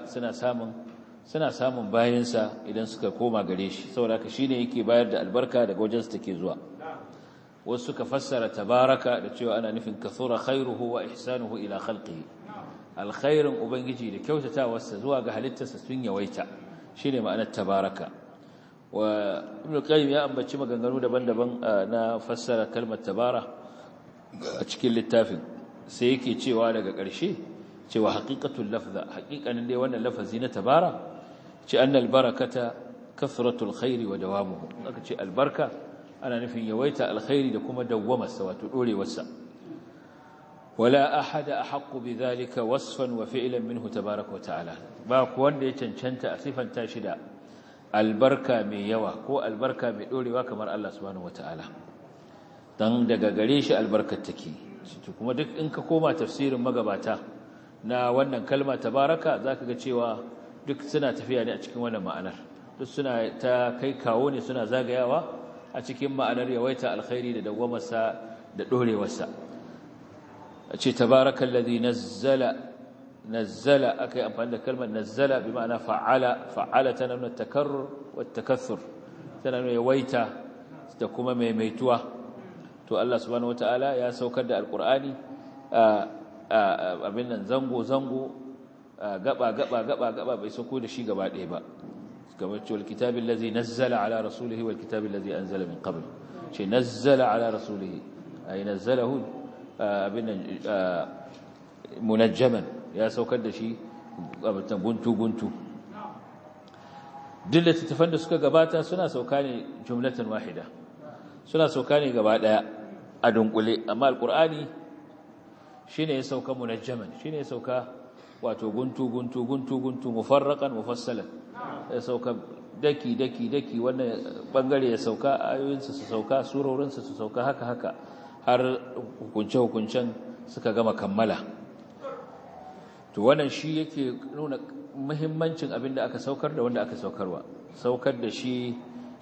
سنة سامن باينسى إذن سككوما قريش صنعك شيني يكي بايرد البركة دقى وجنس تكيزوا wasu ka fassara tabaraka da cewa ana nufin kathura khairuhu wa ihsanuhu ila khalqihi alkhairin ubangiji da kyautatawarsa zuwa ga halittarsa sun yawaita shine ma'anar tabaraka wa ibn qayyim ya ambaci maganganu daban-daban na fassara kalmar tabara a cikin littafin sai yake cewa daga ƙarshe cewa haqiqatul lafza haqiqanin dai wannan lafazi na tabara ce annal barakata kathratul khairi wa dawamuhu aka ce albarka ana nufin yawaita alkhairi da kuma dawwamarsa wato dorewarsa wala ahada ahqqu bidhalika wasfan wa fi'lan minhu tabaaraka wa ta'ala ba ku wanda ya cancanta a sifanta shi da albarka mai yawa ko albarka mai dorewa kamar Allah subhanahu wa ta'ala dan daga gare shi albarkar take kuma duk in ka koma tafsirin magabata na wannan kalma tabaraka zaka ga cewa duk suna tafiya ne a cikin wannan ma'anar duk suna ta kai kawo ne suna zagayawa a cikin ma'anar yawaita alkhairi da dawwamarsa da dorewarsa a ce tabarakallazi nazzala akai amfani da kalmar nazzala bi ma'ana fa'ala tana nuna takarrur wa takathur tana nuna yawaita da kuma maimaituwa to Allah subhanahu wataala ya saukar da alqur'ani abin nan zango gaba bai sauko da shi gaba ɗaya ba kamar ce wal kitabi allazi nazzala ala rasulihi wal kitabi allazi anzala min qabl ce nazzala ala rasulihi ay nazzalahu abin munajjaman ya saukar da shi guntu duk littattafan da suka gabata suna sauka ne jumlatan wahida suna sauka ne gaba daya a dunkule amma alqur'ani shine ya sauka munajjaman shine ya sauka wato guntu mufarraqan mufassalan ya sauka daki wannan bangare ya sauka ayoyinsa su sauka surorinsa su sauka haka har hukunce-hukuncen suka gama kammala to wannan shi yake nuna muhimmancin abin da aka saukar da wanda aka saukarwa saukar da shi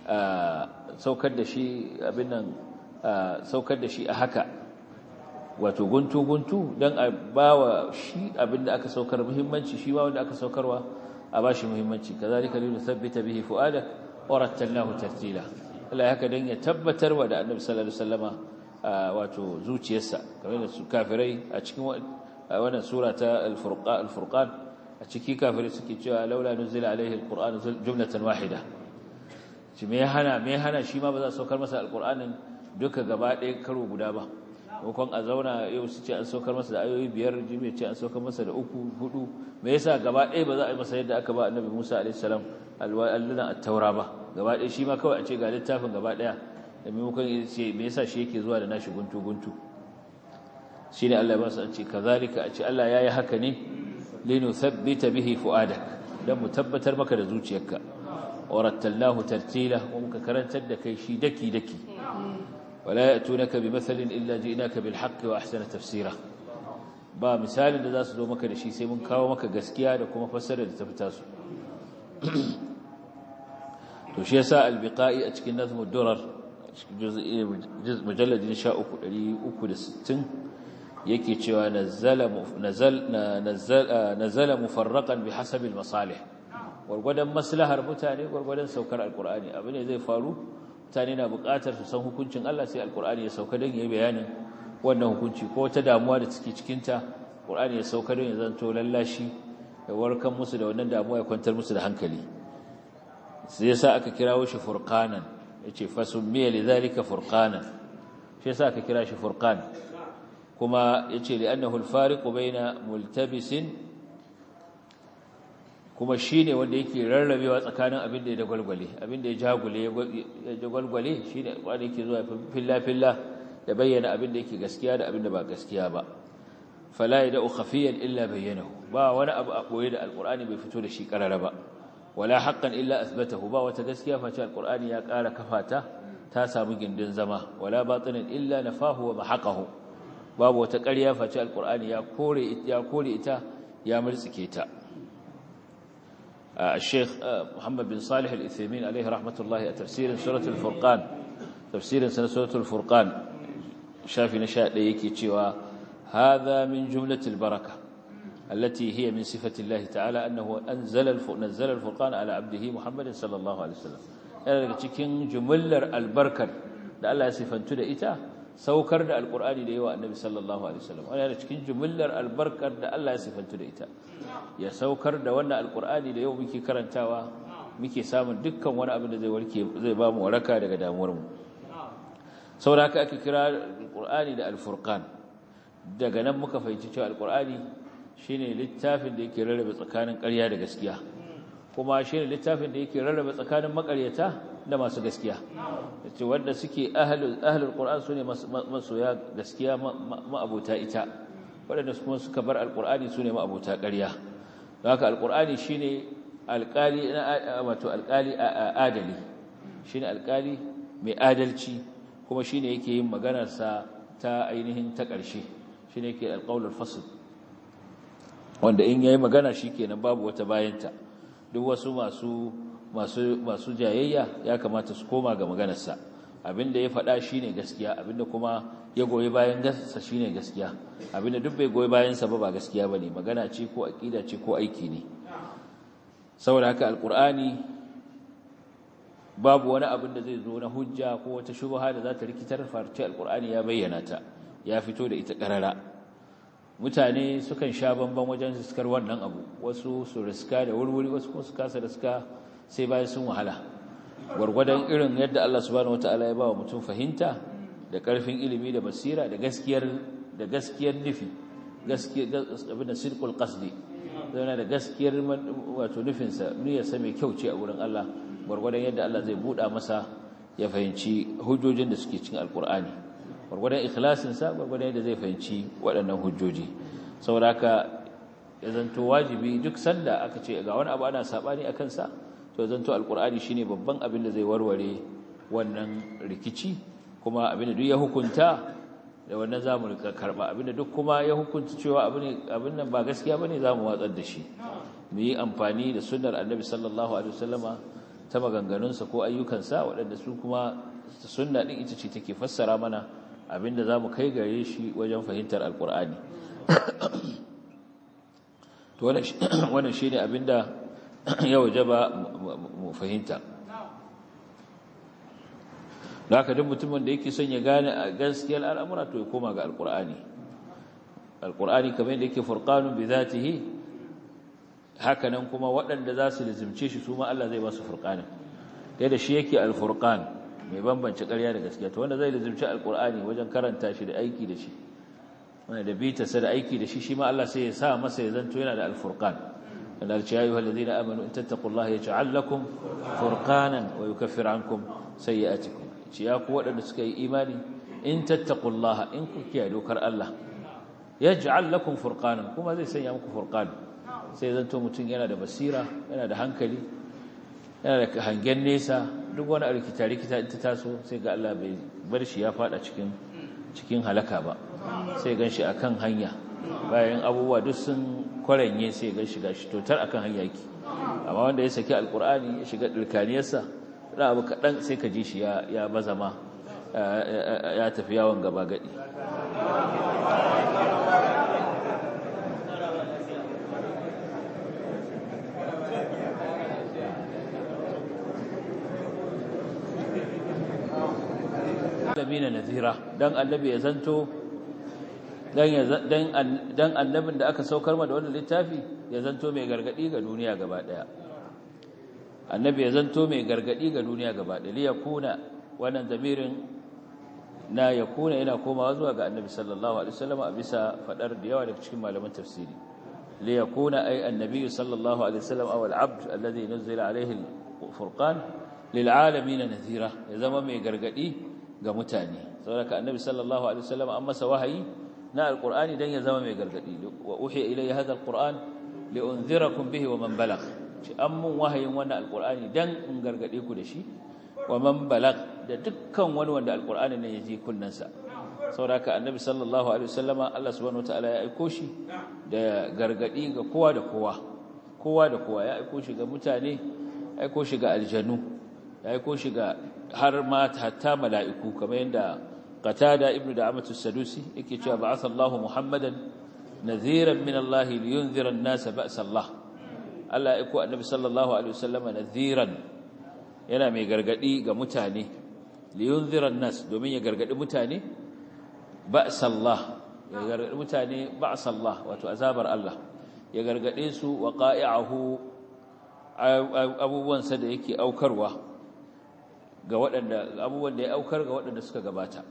a haka, wato guntu dan a bawa shi abinda aka saukar muhimmanci, shi ma wanda aka saukarwa a bashi muhimmanci. kazalika linuthabbita bihi fuadak wa rattalnahu tartila. Allah haka dan ya tabbatar wa da Annabi sallallahu alaihi wasallama wato zuciyarsa, kamar da su kafirai a cikin wannan sura ta al-furqan, a ciki kafirai suke cewa laula nuzila alaihi al-qur'anu jumlatan wahida. shi me hana shi ma ba za su saukar masa al-qur'anin duka gaba ɗaya karo guda ba, wakon a zauna yau su ce an saukar masa da ayoyi 5, jimi ce an saukar masa da 3, 4, me yasa gaba ɗaya ba za a yi masa yadda aka ba Annabi Musa alaihi salam allunan at-taura ba gaba ɗaya, shi ma kawai a ce ga littafin gaba ɗaya, da maimakon ce me yasa shi yake zuwa da nashi guntu shine Allah ya ba su an ce kazalika, a ce Allah yayi haka ne linuthabbita bihi fuadak, dan mu tabbatar maka da zuciyarka, warattalnahu tartila, wa muka karantar da kai shi daki wala yatunaka bimathalin illa ji'naka bilhaqqi wa ahsana tafsira. ba misalin da za su zo maka da shi sai mun kawo maka gaskiya da kuma fassara da ta fita su. to shi yasa al-biqai a cikin nazmud durar mujalladin 1360 yake cewa nazala mufarraqan bihasabi al-masalih, gurgudan maslahar mutane gurgudan saukar alqur'ani. abin ne zai faru, mutane na buƙatar su san hukuncin Allah, sai alqur'ani ya sauka don yayi bayanin wannan hukunci, ko ta damuwa da take cikin ta alqur'ani ya sauka don ya zanto lallashi da warkan musu da wannan damuwa, ya kwantar musu da hankali. sai yasa aka kirawo shi furqanan, yace fasummiya lidhalika furqanan, shi yasa aka kira shi furqan. kuma yace li'annahu al-fariqu baina multabisin, kuma shine wanda yake rarrabewa tsakanin abin da ya dagwalgwale, abin da ya jagwalgwale shine wanda yake zuwa filla ya bayyana abin da yake gaskiya da abin da ba gaskiya ba. fala yad'u khafiyan illa bayyanahu, ba wani abu a koye da alqur'ani bai fito da shi karara ba. wala haqqan illa athbatahu, ba wata gaskiya face alqur'ani ya ƙara kafata ta samu gindin zama. wala batinan illa nafahu wa mahaqahu, babu wata ƙarya face alqur'ani ya kore ita ya murtsike ta. الشيخ محمد بن صالح الإثيمين عليه رحمة الله تفسير سورة الفرقان، تفسير سورة الفرقان شافي نشاء ليكي تشوى هذا من جملة البركة التي هي من صفة الله تعالى أنه نزل الفرقان على عبده محمد صلى الله عليه وسلم. يعني cikin jumlar albarkar da Allah ya sifantu da ita, saukar da alqur'ani da yawa annabi sallallahu alaihi wasallam. Wannan cikin jumlar albarkar da Allah ya sifantu da ita, ya saukar da wannan alqur'ani da yau muke karantawa, muke samun dukkan wani abin da zai ba mu waraka daga damuwar mu. saboda haka aka kira alqur'ani da alfurqan. daga nan muka fahimci cewa alqur'ani shine littafin da yake rarrabe tsakanin ƙarya da gaskiya, kuma shine littafin da yake rarrabe tsakanin makaryata da masu gaskiya. yace wanda suke ahlul qur'an sune masoya gaskiya, ma'abota ita, wanda kuma suka bar alqur'ani sune ma'abota ƙarya. haka alqur'ani shine alqali wato alqali adali, shine alqali mai adalci, kuma shine yake yin maganar sa ta ainihin ta ƙarshe, shine yake alqaulul fasl, wanda in yayi magana shikenan babu wata bayanta. duk wasu masu jayayya ya kamata su koma ga maganarsa. abinda ya faɗa shine gaskiya, abinda kuma ya goyi bayan gaskiya shine gaskiya, abinda duk bai goyi bayan sa ba gaskiya bane, magana ce ko aqida ce ko aiki ne. saboda haka alqur'ani babu wani abin da zai zo na hujja ko wata shubha da za ta rikitar, farce alqur'ani ya bayyana ta, ya fito da ita karara. mutane sukan sha bamban wajen riskar wannan abu, wasu su riska da wurwuri, wasu kuma su kasa riska sai bayan sun wahala, gwargwadon irin yadda Allah subhanahu wataala ya ba wa mutum fahimta da ƙarfin ilimi da basira da gaskiyar nufi, abin da sirqul qasdi, zauna da gaskiyar wato nufinsa, niyyarsa mai kyau ce a wurin Allah, gwargwadon yadda Allah zai buɗa masa ya fahimci hujjojin da suke cikin alkur'ani, gwargwadon ikhlasinsa gwargwadon yadda zai fahimci waɗannan hujjoji. saboda haka ya zanto wajibi duk sanda aka ce ga wani abu ana saɓani a kansa, to zanto alkur'ani shine babban abin da zai warware wannan rikici, kuma abin da duk ya hukunta da wannan zamu rika karba, abin da duk kuma ya hukunta cewa abin nan ba gaskiya bane zamu watsar da shi. mu yi amfani da sunnar annabi sallallahu alaihi wasallama ta maganganunsa ko ayyukansa waɗanda su kuma sunna ɗin ita ce take fassara mana abinda za mu kai gare shi wajen fahimtar alƙur'ani. To wannan shi ne abinda ya wajaba mu fahimta. Da haka duk mutumin da yake son ya gane a gaskiyar al'amura to ya koma ga alƙur'ani. Alƙur'ani kamar yadda yake furqanun bi zatihi, haka nan kuma waɗanda za su lizimce shi su ma Allah zai ba su furqanin. Da shi yake al-furqan, mai bambance ƙarya da gaskiya. To wanda zai lizimci alƙur'ani wajen karanta shi da aiki da shi, wanda da bitarsa da aiki da shi, shi ma Allah sai ya sa masa ya zanto yana da al-furqan. Allah ya ce ya ayyuhal ladina amanu in tattaqullaha yaj'al lakum furqanan wa yukaffir ankum sayyi'atikum. Ce ya ku waɗanda suka yi imani in tattaqullaha, in ku kiyaye dokar Allah, yaj'al lakum furqanan, kuma zai sanya muku furqan. Sai zanto mutum yana da basira, yana da hankali, yana da hangen nesa. Duk wani rikita in ta taso sai ga Allah bai bar shi ya fada cikin halaka ba, sai gan shi akan hanya. Bayan abubuwa duk sun kwaranye sai gan shi gashi totar akan hanya yake. Amma wanda ya saki alkur'ani ya shiga dirkaniyarsa, da abu kaɗan sai ka ji shi ya bazama, ya tafi yawon gaba gadi. Alamina nazira, dan annabi ya zanto dan annabin da aka saukar ma da wannan littafi ya zanto mai gargadi ga duniya gaba daya. Annabi ya zanto mai gargadi ga duniya gaba daya. Li yakuna, wannan damirin na yakuna yana komawa zuwa ga annabi sallallahu alaihi wasallam a bisa fadar da yawa daga cikin malaman tafsiri. Li yakuna ay annabi sallallahu alaihi wasallam aw al-abd alladhi nuzila alaihi al-furqan lil alamin nazira, ya zama mai gargadi ga mutane. Saboda annabi sallallahu alaihi wasallam an masa wahayi na alqur'ani dan ya zama mai gargadi. Wa uhiya ilayya hadha alqur'an li unzirakum bihi wa man balagh, ci ammun wahayin wannan alqur'ani dan in gargade ku da shi, wa man balagh, da dukkan wani wanda alqur'ani ne ya ji kunnansa. Saboda annabi sallallahu alaihi wasallam Allah subhanahu wataala ya aiko shi da gargadi ga kowa da kowa, ya aiko shi ga mutane, ya aiko shi ga aljanu, ya aiko shi ga har ma hatta mala'iku, kamar yadda Qatada ibn Da'amatu Sadusi yake cewa ba'atha Allahu Muhammadan nadhiran min Allah liyunzira an-nas ba'sa Allah. Allah ya aiko annabi sallallahu alaihi wasallam nadhiran, yana mai gargadi ga mutane, liyunzira an-nas, domin ya gargadi mutane ba'sa Allah, ya gargadi mutane ba'sa Allah, wato azabar Allah, ya gargade su wa qa'i'ahu, abubuwan sa da yake aukarwa ga waɗanda, abubuwan da ya aukar ga waɗanda suka gabata.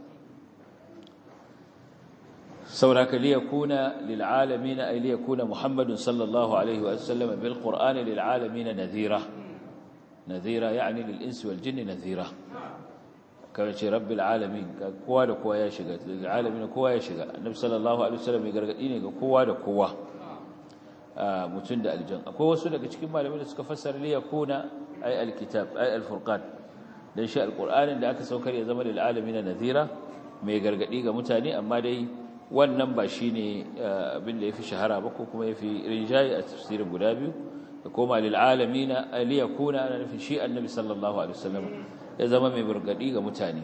sauraka liyakuna lil alamin, ay liyakuna Muhammadun sallallahu alaihi wa sallam bil qur'ani lil alamin nadhira. Nadhira yani lil insi wal jinni nadhira, kawai ce rabbil alamin, kowa da kowa ya shiga, lil alamin kowa ya shiga. Annabi sallallahu alaihi wasallam mai gargadi ne ga kowa da kowa, mutum da aljan. Akwai wasu daga cikin malamai da suka fassara liyakuna ay alkitab ay alfurqan, dan shi alqur'anin da aka saukar ya zama lil alamin nadhira, mai gargadi ga mutane. Amma dai wannan ba shine abin da yafi shahara ba, ko kuma yafi rinjayi a tafsirin guda biyu. Da koma lil alamin liyakuna, ana nufin shi annabi sallallahu alaihi wasallam ya zama mai gargadi ga mutane.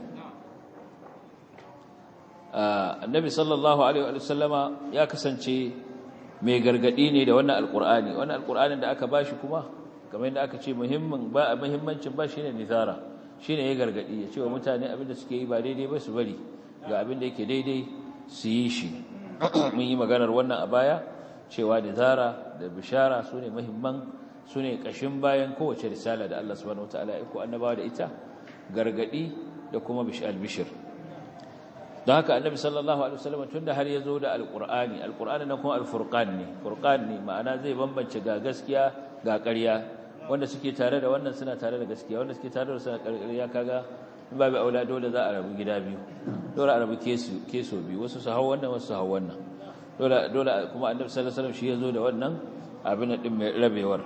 Annabi sallallahu alaihi wasallama ya kasance mai gargadi ne da wannan alqur'ani. Wannan alqur'anin da aka bashi kuma, kamar yadda aka ce muhimmancin ba shine nizara, shine ya gargadi, ya ce wa mutane abinda suke yi ba daidai ba su bari, ga abinda yake daidai su yi shi. Mun yi maganar wannan a baya, cewa nizara da bishara sune muhimman, sune kashin bayan kowace risala da Allah subhanahu wataala ya aiko annabawa da ita, gargadi da kuma albishir. Don haka annabi sallallahu alaihi wasallam tunda har ya zo da alqur'ani na kuma alfurqan ne, furqan ne, ma'ana zai bambance ga gaskiya ga ƙarya. Wanda suke tare da wannan suna tare da gaskiya, wanda suke tare da suna ƙarya. Kaga in babu aula dole za a rabu gida biyu, dole a rabu keso biyu, wasu su hau wannan, wasu su hau wannan. Dole kuma annabi sallallahu alaihi wasallam shi ya zo da wannan abin din mai rabewar.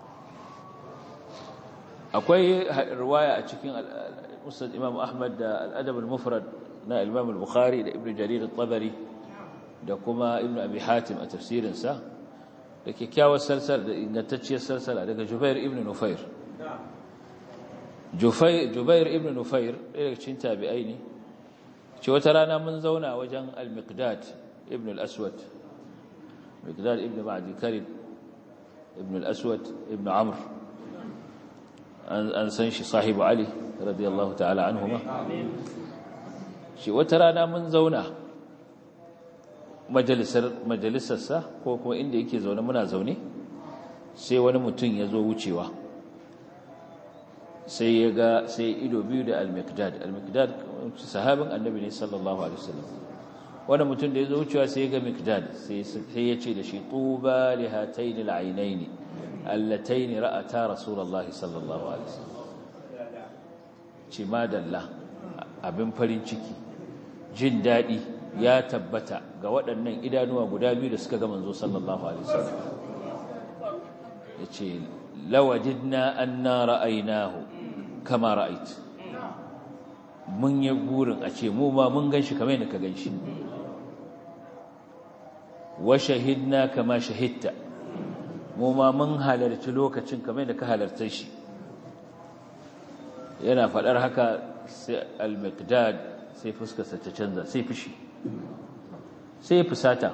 Akwai riwaya a cikin Musnad Imam Ahmad da al-Adab al-Mufrad na Imam al-Bukhari da Ibn Jarir al-Tabari da kuma Ibn Abi Hatim a tafsirinsa, da kyakkyawar salsala da ingantacciyar salsala daga Jubair ibn Nufair Jubair ibn Nufair daga cikin tabi'ai ne ce wata rana mun zauna wajen al-Miqdad ibn al-Aswad Miqdad ibn Ma'di Karib ibn al-Aswad ibn Amr an san shi sahibu Ali radiyallahu ta'ala anhuma shi wata rana mun zauna majalisarsa ko kuma inda yake zaune muna zaune sai wani mutum ya zo wucewa sai ido biyu da al-Miqdad sahabin annabi ne sallallahu alaihi wasallam wani mutum da ya zo wucewa sai ya ga Miqdad sai ya ce da shi tuba li hatayn al-aynayn allatayn ra'ata rasulullah sallallahu alaihi wasallam ce madalla abin farin ciki jin dadi ya tabbata ga waɗannan idanuwa guda biyu da suka ga manzo sallallahu alaihi wasallam yace lawajidna anna ra'aynahu kama ra'ait mun yi burin a ce mu ma mun ganshi kamar yadda ka ganshi wa shahidna kama shahidta mu ma mun halarci lokacin kamar yadda ka halarta shi yana faɗar haka sai al-Miqdad sai fuskarsa ta canza sai fushi sai fusata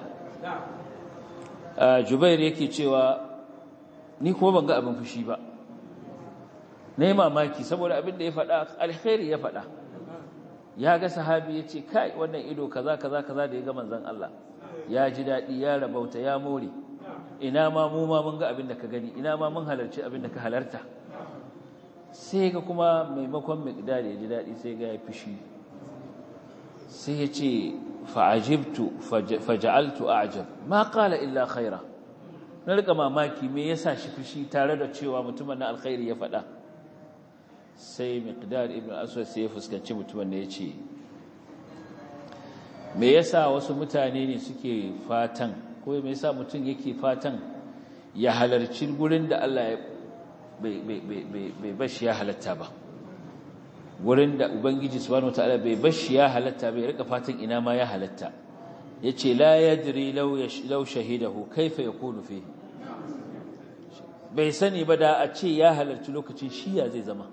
Jubair yake cewa ni kuma ban ga abin fushi ba nayi mamaki saboda abin da ya faɗa alkhairi ya faɗa ya ga sahabi yace kai wannan ido kaza kaza kaza da ya ga manzon Allah ya ji dadi ya rabauta ya more ina ma mu ma mun ga abin da ka gani ina ma mun halarci abin da ka halarta sai ga kuma maimakon Miqdad ya ji dadi sai ga ya fushi sai yace fa'ajibtu faj'altu a'jab ma qala illa khaira na rika mamaki me yasa shi fushi tare da cewa mutumin na alkhairi ya faɗa sai Miqdad ibn Aswad sai ya fuskanci mutumin da yace me yasa wasu mutane ne suke fatan ko me yasa mutum yake fatan ya halarci gurin da Allah ya bai bashi ya halatta ba gurin da ubangiji subhanahu wataala bai bashi ya halatta bai rika fatan ina ma ya halatta yace la yadri law shahidahu kaifa yakunu fihi bai sani ba da a ce ya halarci lokacin shi ya zai zama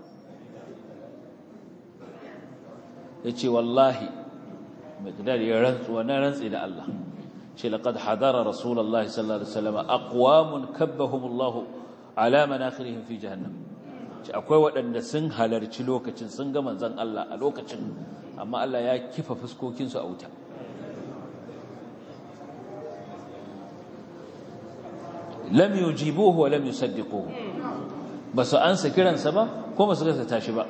yace wallahi Miqdad ya rantsuwa na rantsi da Allah ce laqad hadara rasulullahi sallallahu alaihi wasallam aqwamun kabbahumullahu ala manakhirihim fi jahannam ce akwai waɗanda sun halarci lokacin sun ga manzon Allah a lokacin amma Allah ya kifa fuskokin su a wuta lam yujibuhu wa lam yusaddiquhu basu ansa kiransa ba ko basu gasa tashi ba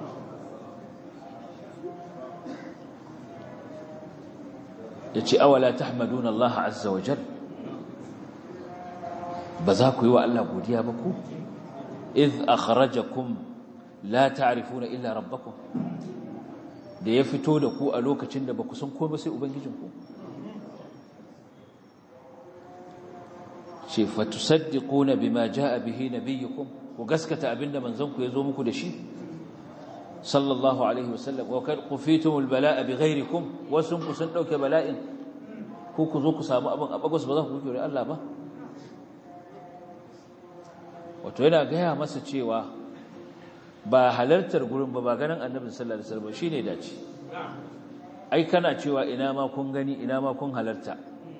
yace awala tahmaduna Allah azza wa jalla baza ku yi wa Allah godiya ba ku iz akhrajakum la ta'rifuna illa rabbakum da ya fito da ku a lokacin da baku san komai sai ubangijinku ce fatusaddiquna bima jaa bihi nabiyukum ku gaskata abinda manzon ku yazo muku da shi sallallahu alaihi wasallam wa kad qufitumul balaa bighairikum wasun ku sun dauke bala'in ku zo ku samu abin a bagos ba za ku kure Allah ba wato yana gaya masa cewa ba halartar gurin ba ganin annabi sallallahu alaihi wasallam shine dace ai kana cewa ina ma kun gani ina ma kun halarta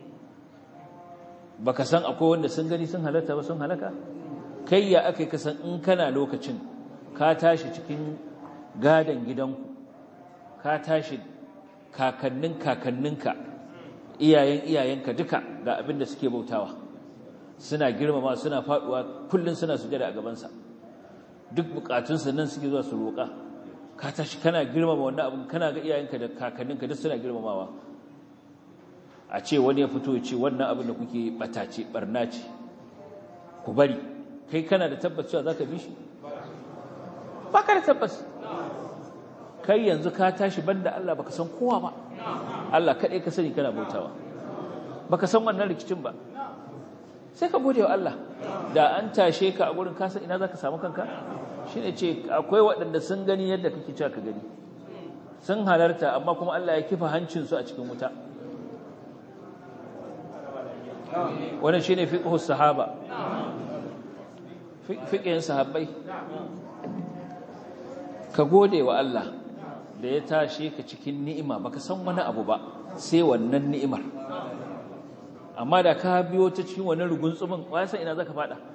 baka san akwai wanda sun gani sun halarta ba sun halaka kai ya akai ka san in kana lokacin ka tashi cikin gadan gidanku ka tashi kakanninka iyayenka duka ga abin da suke bautawa suna girmama suna faduwa kullun suna sujada a gabansa duk bukatunsa nan suke zuwa su roƙa ka tashi kana girmama wannan abin kana ga iyayenka da kakanninka duk suna girmamawa a ce wani ya fito ya ce wannan abin da kuke batace barna ce ku bari kai kana da tabbas cewa zaka bi shi ba ka da tabbas kai yanzu ka tashi banda Allah baka san kowa ba Allah kadai ka sani kana bautawa baka san wannan rikicin ba sai ka gode wa Allah da an tashe ka a gurin ka san ina zaka samu kanka shine ce akwai waɗanda sun gani yadda kake cewa ka gani sun halarta amma kuma Allah ya kifa hancin su a cikin wuta wannan shine fiqhus sahaba fiqhin sahabbai ka gode wa Allah da ya tashe ka cikin ni'ima baka san wani abu ba sai wannan ni'imar, amma da ka biyo ta cikin wani rugunsumin wai san ina zaka fada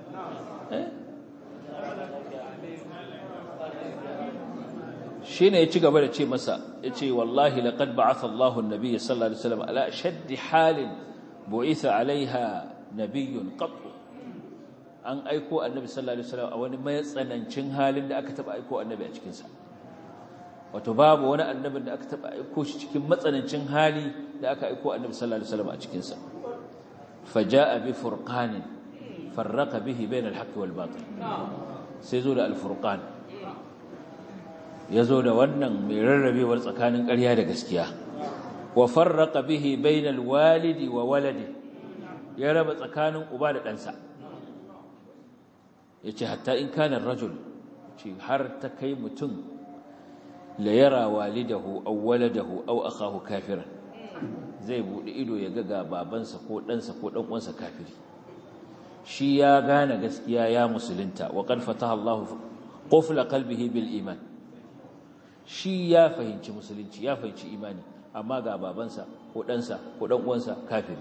shine ya ci gaba da ce masa, ya ce wallahi laqad ba'atha Allahu an-nabiy sallallahu alaihi wasallam ala shaddi halin bu'itha alaiha nabiyyun qat. An aiko annabi sallallahu alaihi wasallam a wani mai tsanancin halin da aka taba aiko annabi a cikin sa. Wato babu wani annabin da aka taba aiko shi cikin matsanancin hali da aka aiko annabi sallallahu alaihi wasallam a cikin sa. Faja'a bi furqanin farraqa bihi bayna al-haqqi wal batil. Sai zo da al-furqan, yazo da wannan mai rarrabewar tsakanin ƙarya da gaskiya. Wa farraqa bihi bayna al-walidi wa waladi, ya raba tsakanin uba da ɗansa. Yace hatta in kana ar-rajul, ce har ta kai mutum la yara walidahu aw waladahu aw akahu kafiran, zai bude ido ya ga babansa ko ɗansa ko ɗan uwansa kafiri, shi ya gane gaskiya ya musulunta. Wa qad fataha Allahu qufla qalbihi bil iman, shi ya fahimci musulunci ya fahimci imani, amma ga babansa ko ɗansa ko ɗan uwansa kafiri.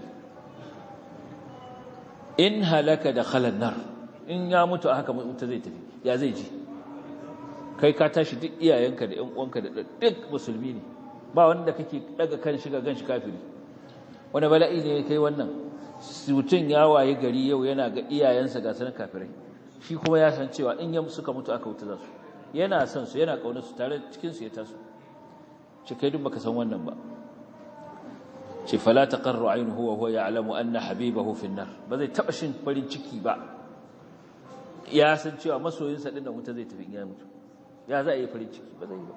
In halaka dakhala an-nar, in ya mutu haka mutu zai tafi, ya zai ji? Kai ka tashi duk iyayenka da ƴan uwanka da duk musulmi ne, ba wanda kake daga kan shiga ganshi kafiri. Wani bala'i ne kai wannan? Mutum ya waye gari yau yana ga iyayensa ga sanan kafirai, shi kuma ya san cewa in ya suka mutu aka wuta za su, yana son su yana kaunar su, tare cikin su ya taso. Ce kai duk baka san wannan ba. Ce fala taqarru aynuhu wa huwa ya'lamu anna habibahu fi an-nar, ba zai taba shin farin ciki ba, ya san cewa masoyinsa din da wuta zai tafi in ya mutu. Ya za a yi farin ciki? Ba zai yi ba.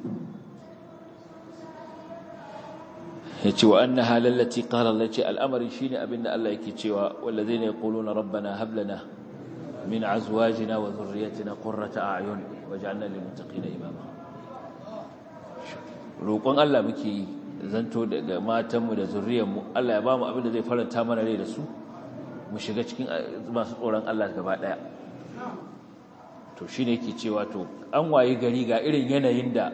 Ya ce wa anna halallati qala Allah, ce al'amari shine abinda Allah yake cewa wallazina yaquluna rabbana hab lana min azwajina wa dhurriyyatina qurrata a'yun waj'alna lil muttaqina imama. Roƙon Allah muke yi zanto daga matanmu da zuriyarmu, Allah ya ba mu abinda zai faranta mana rai da su, mu shiga cikin masu tsoron Allah gaba daya. To shine yake cewa to an waye gari ga irin yanayin da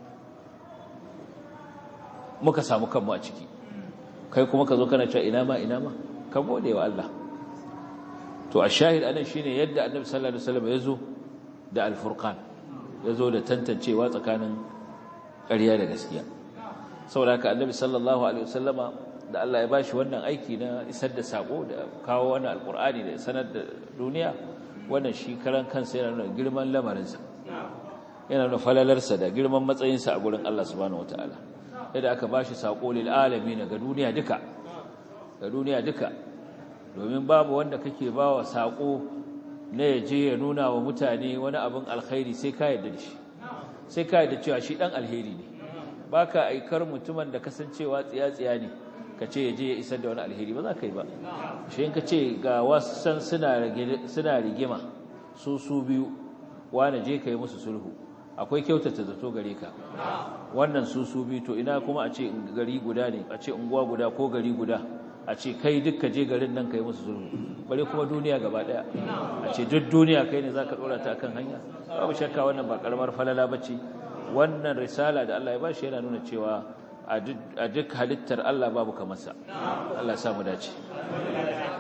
muka samu kanmu a ciki, kai kuma ka zo kana cewa ina ma ka gode wa Allah. To a shahid anan shine yadda Annabi sallallahu alaihi wasallam yazo da al-furqan, yazo da tantancewa tsakanin ƙarya da gaskiya. Saboda haka Annabi sallallahu alaihi wasallama da Allah ya bashi wannan aiki na isar da sako da kawo wannan alqur'ani da sanar da duniya, wannan shi karan kansa yana nuna girman lamarinsa, yana nuna falalarsa da girman matsayinsa a gurin Allah subhanahu wataala. Yadda aka bashi sako lil alamin, ga duniya duka, ga duniya duka, domin babu wanda kake bawa sako na yaje ya nuna wa mutane wani abin alkhairi sai ka yarda da shi, sai ka yarda cewa shi dan alheri ne. Baka aikar mutumin da kasancewa tsiya-tsiya ne ka ce yaje ya isar da wani alheri, ba za ka yi ba. Shi in ka ce ga wasu suna rigima su biyu, wani je ka yi musu sulhu, akwai kyautata zato gare ka. Wannan su biyu, to ina kuma a ce gari guda ne, a ce unguwa guda ko gari guda, a ce kai duk ka je garin nan ka yi musu sulhu, bare kuma duniya gaba daya, a ce duk duniya kai ne za ka ɗora ta akan hanya. Babu shakka wannan ba karamar falala ba ce. Wannan risala da Allah ya ba shi yana nuna cewa a duk halittar Allah babu kamarsa. Allah ya samu dace.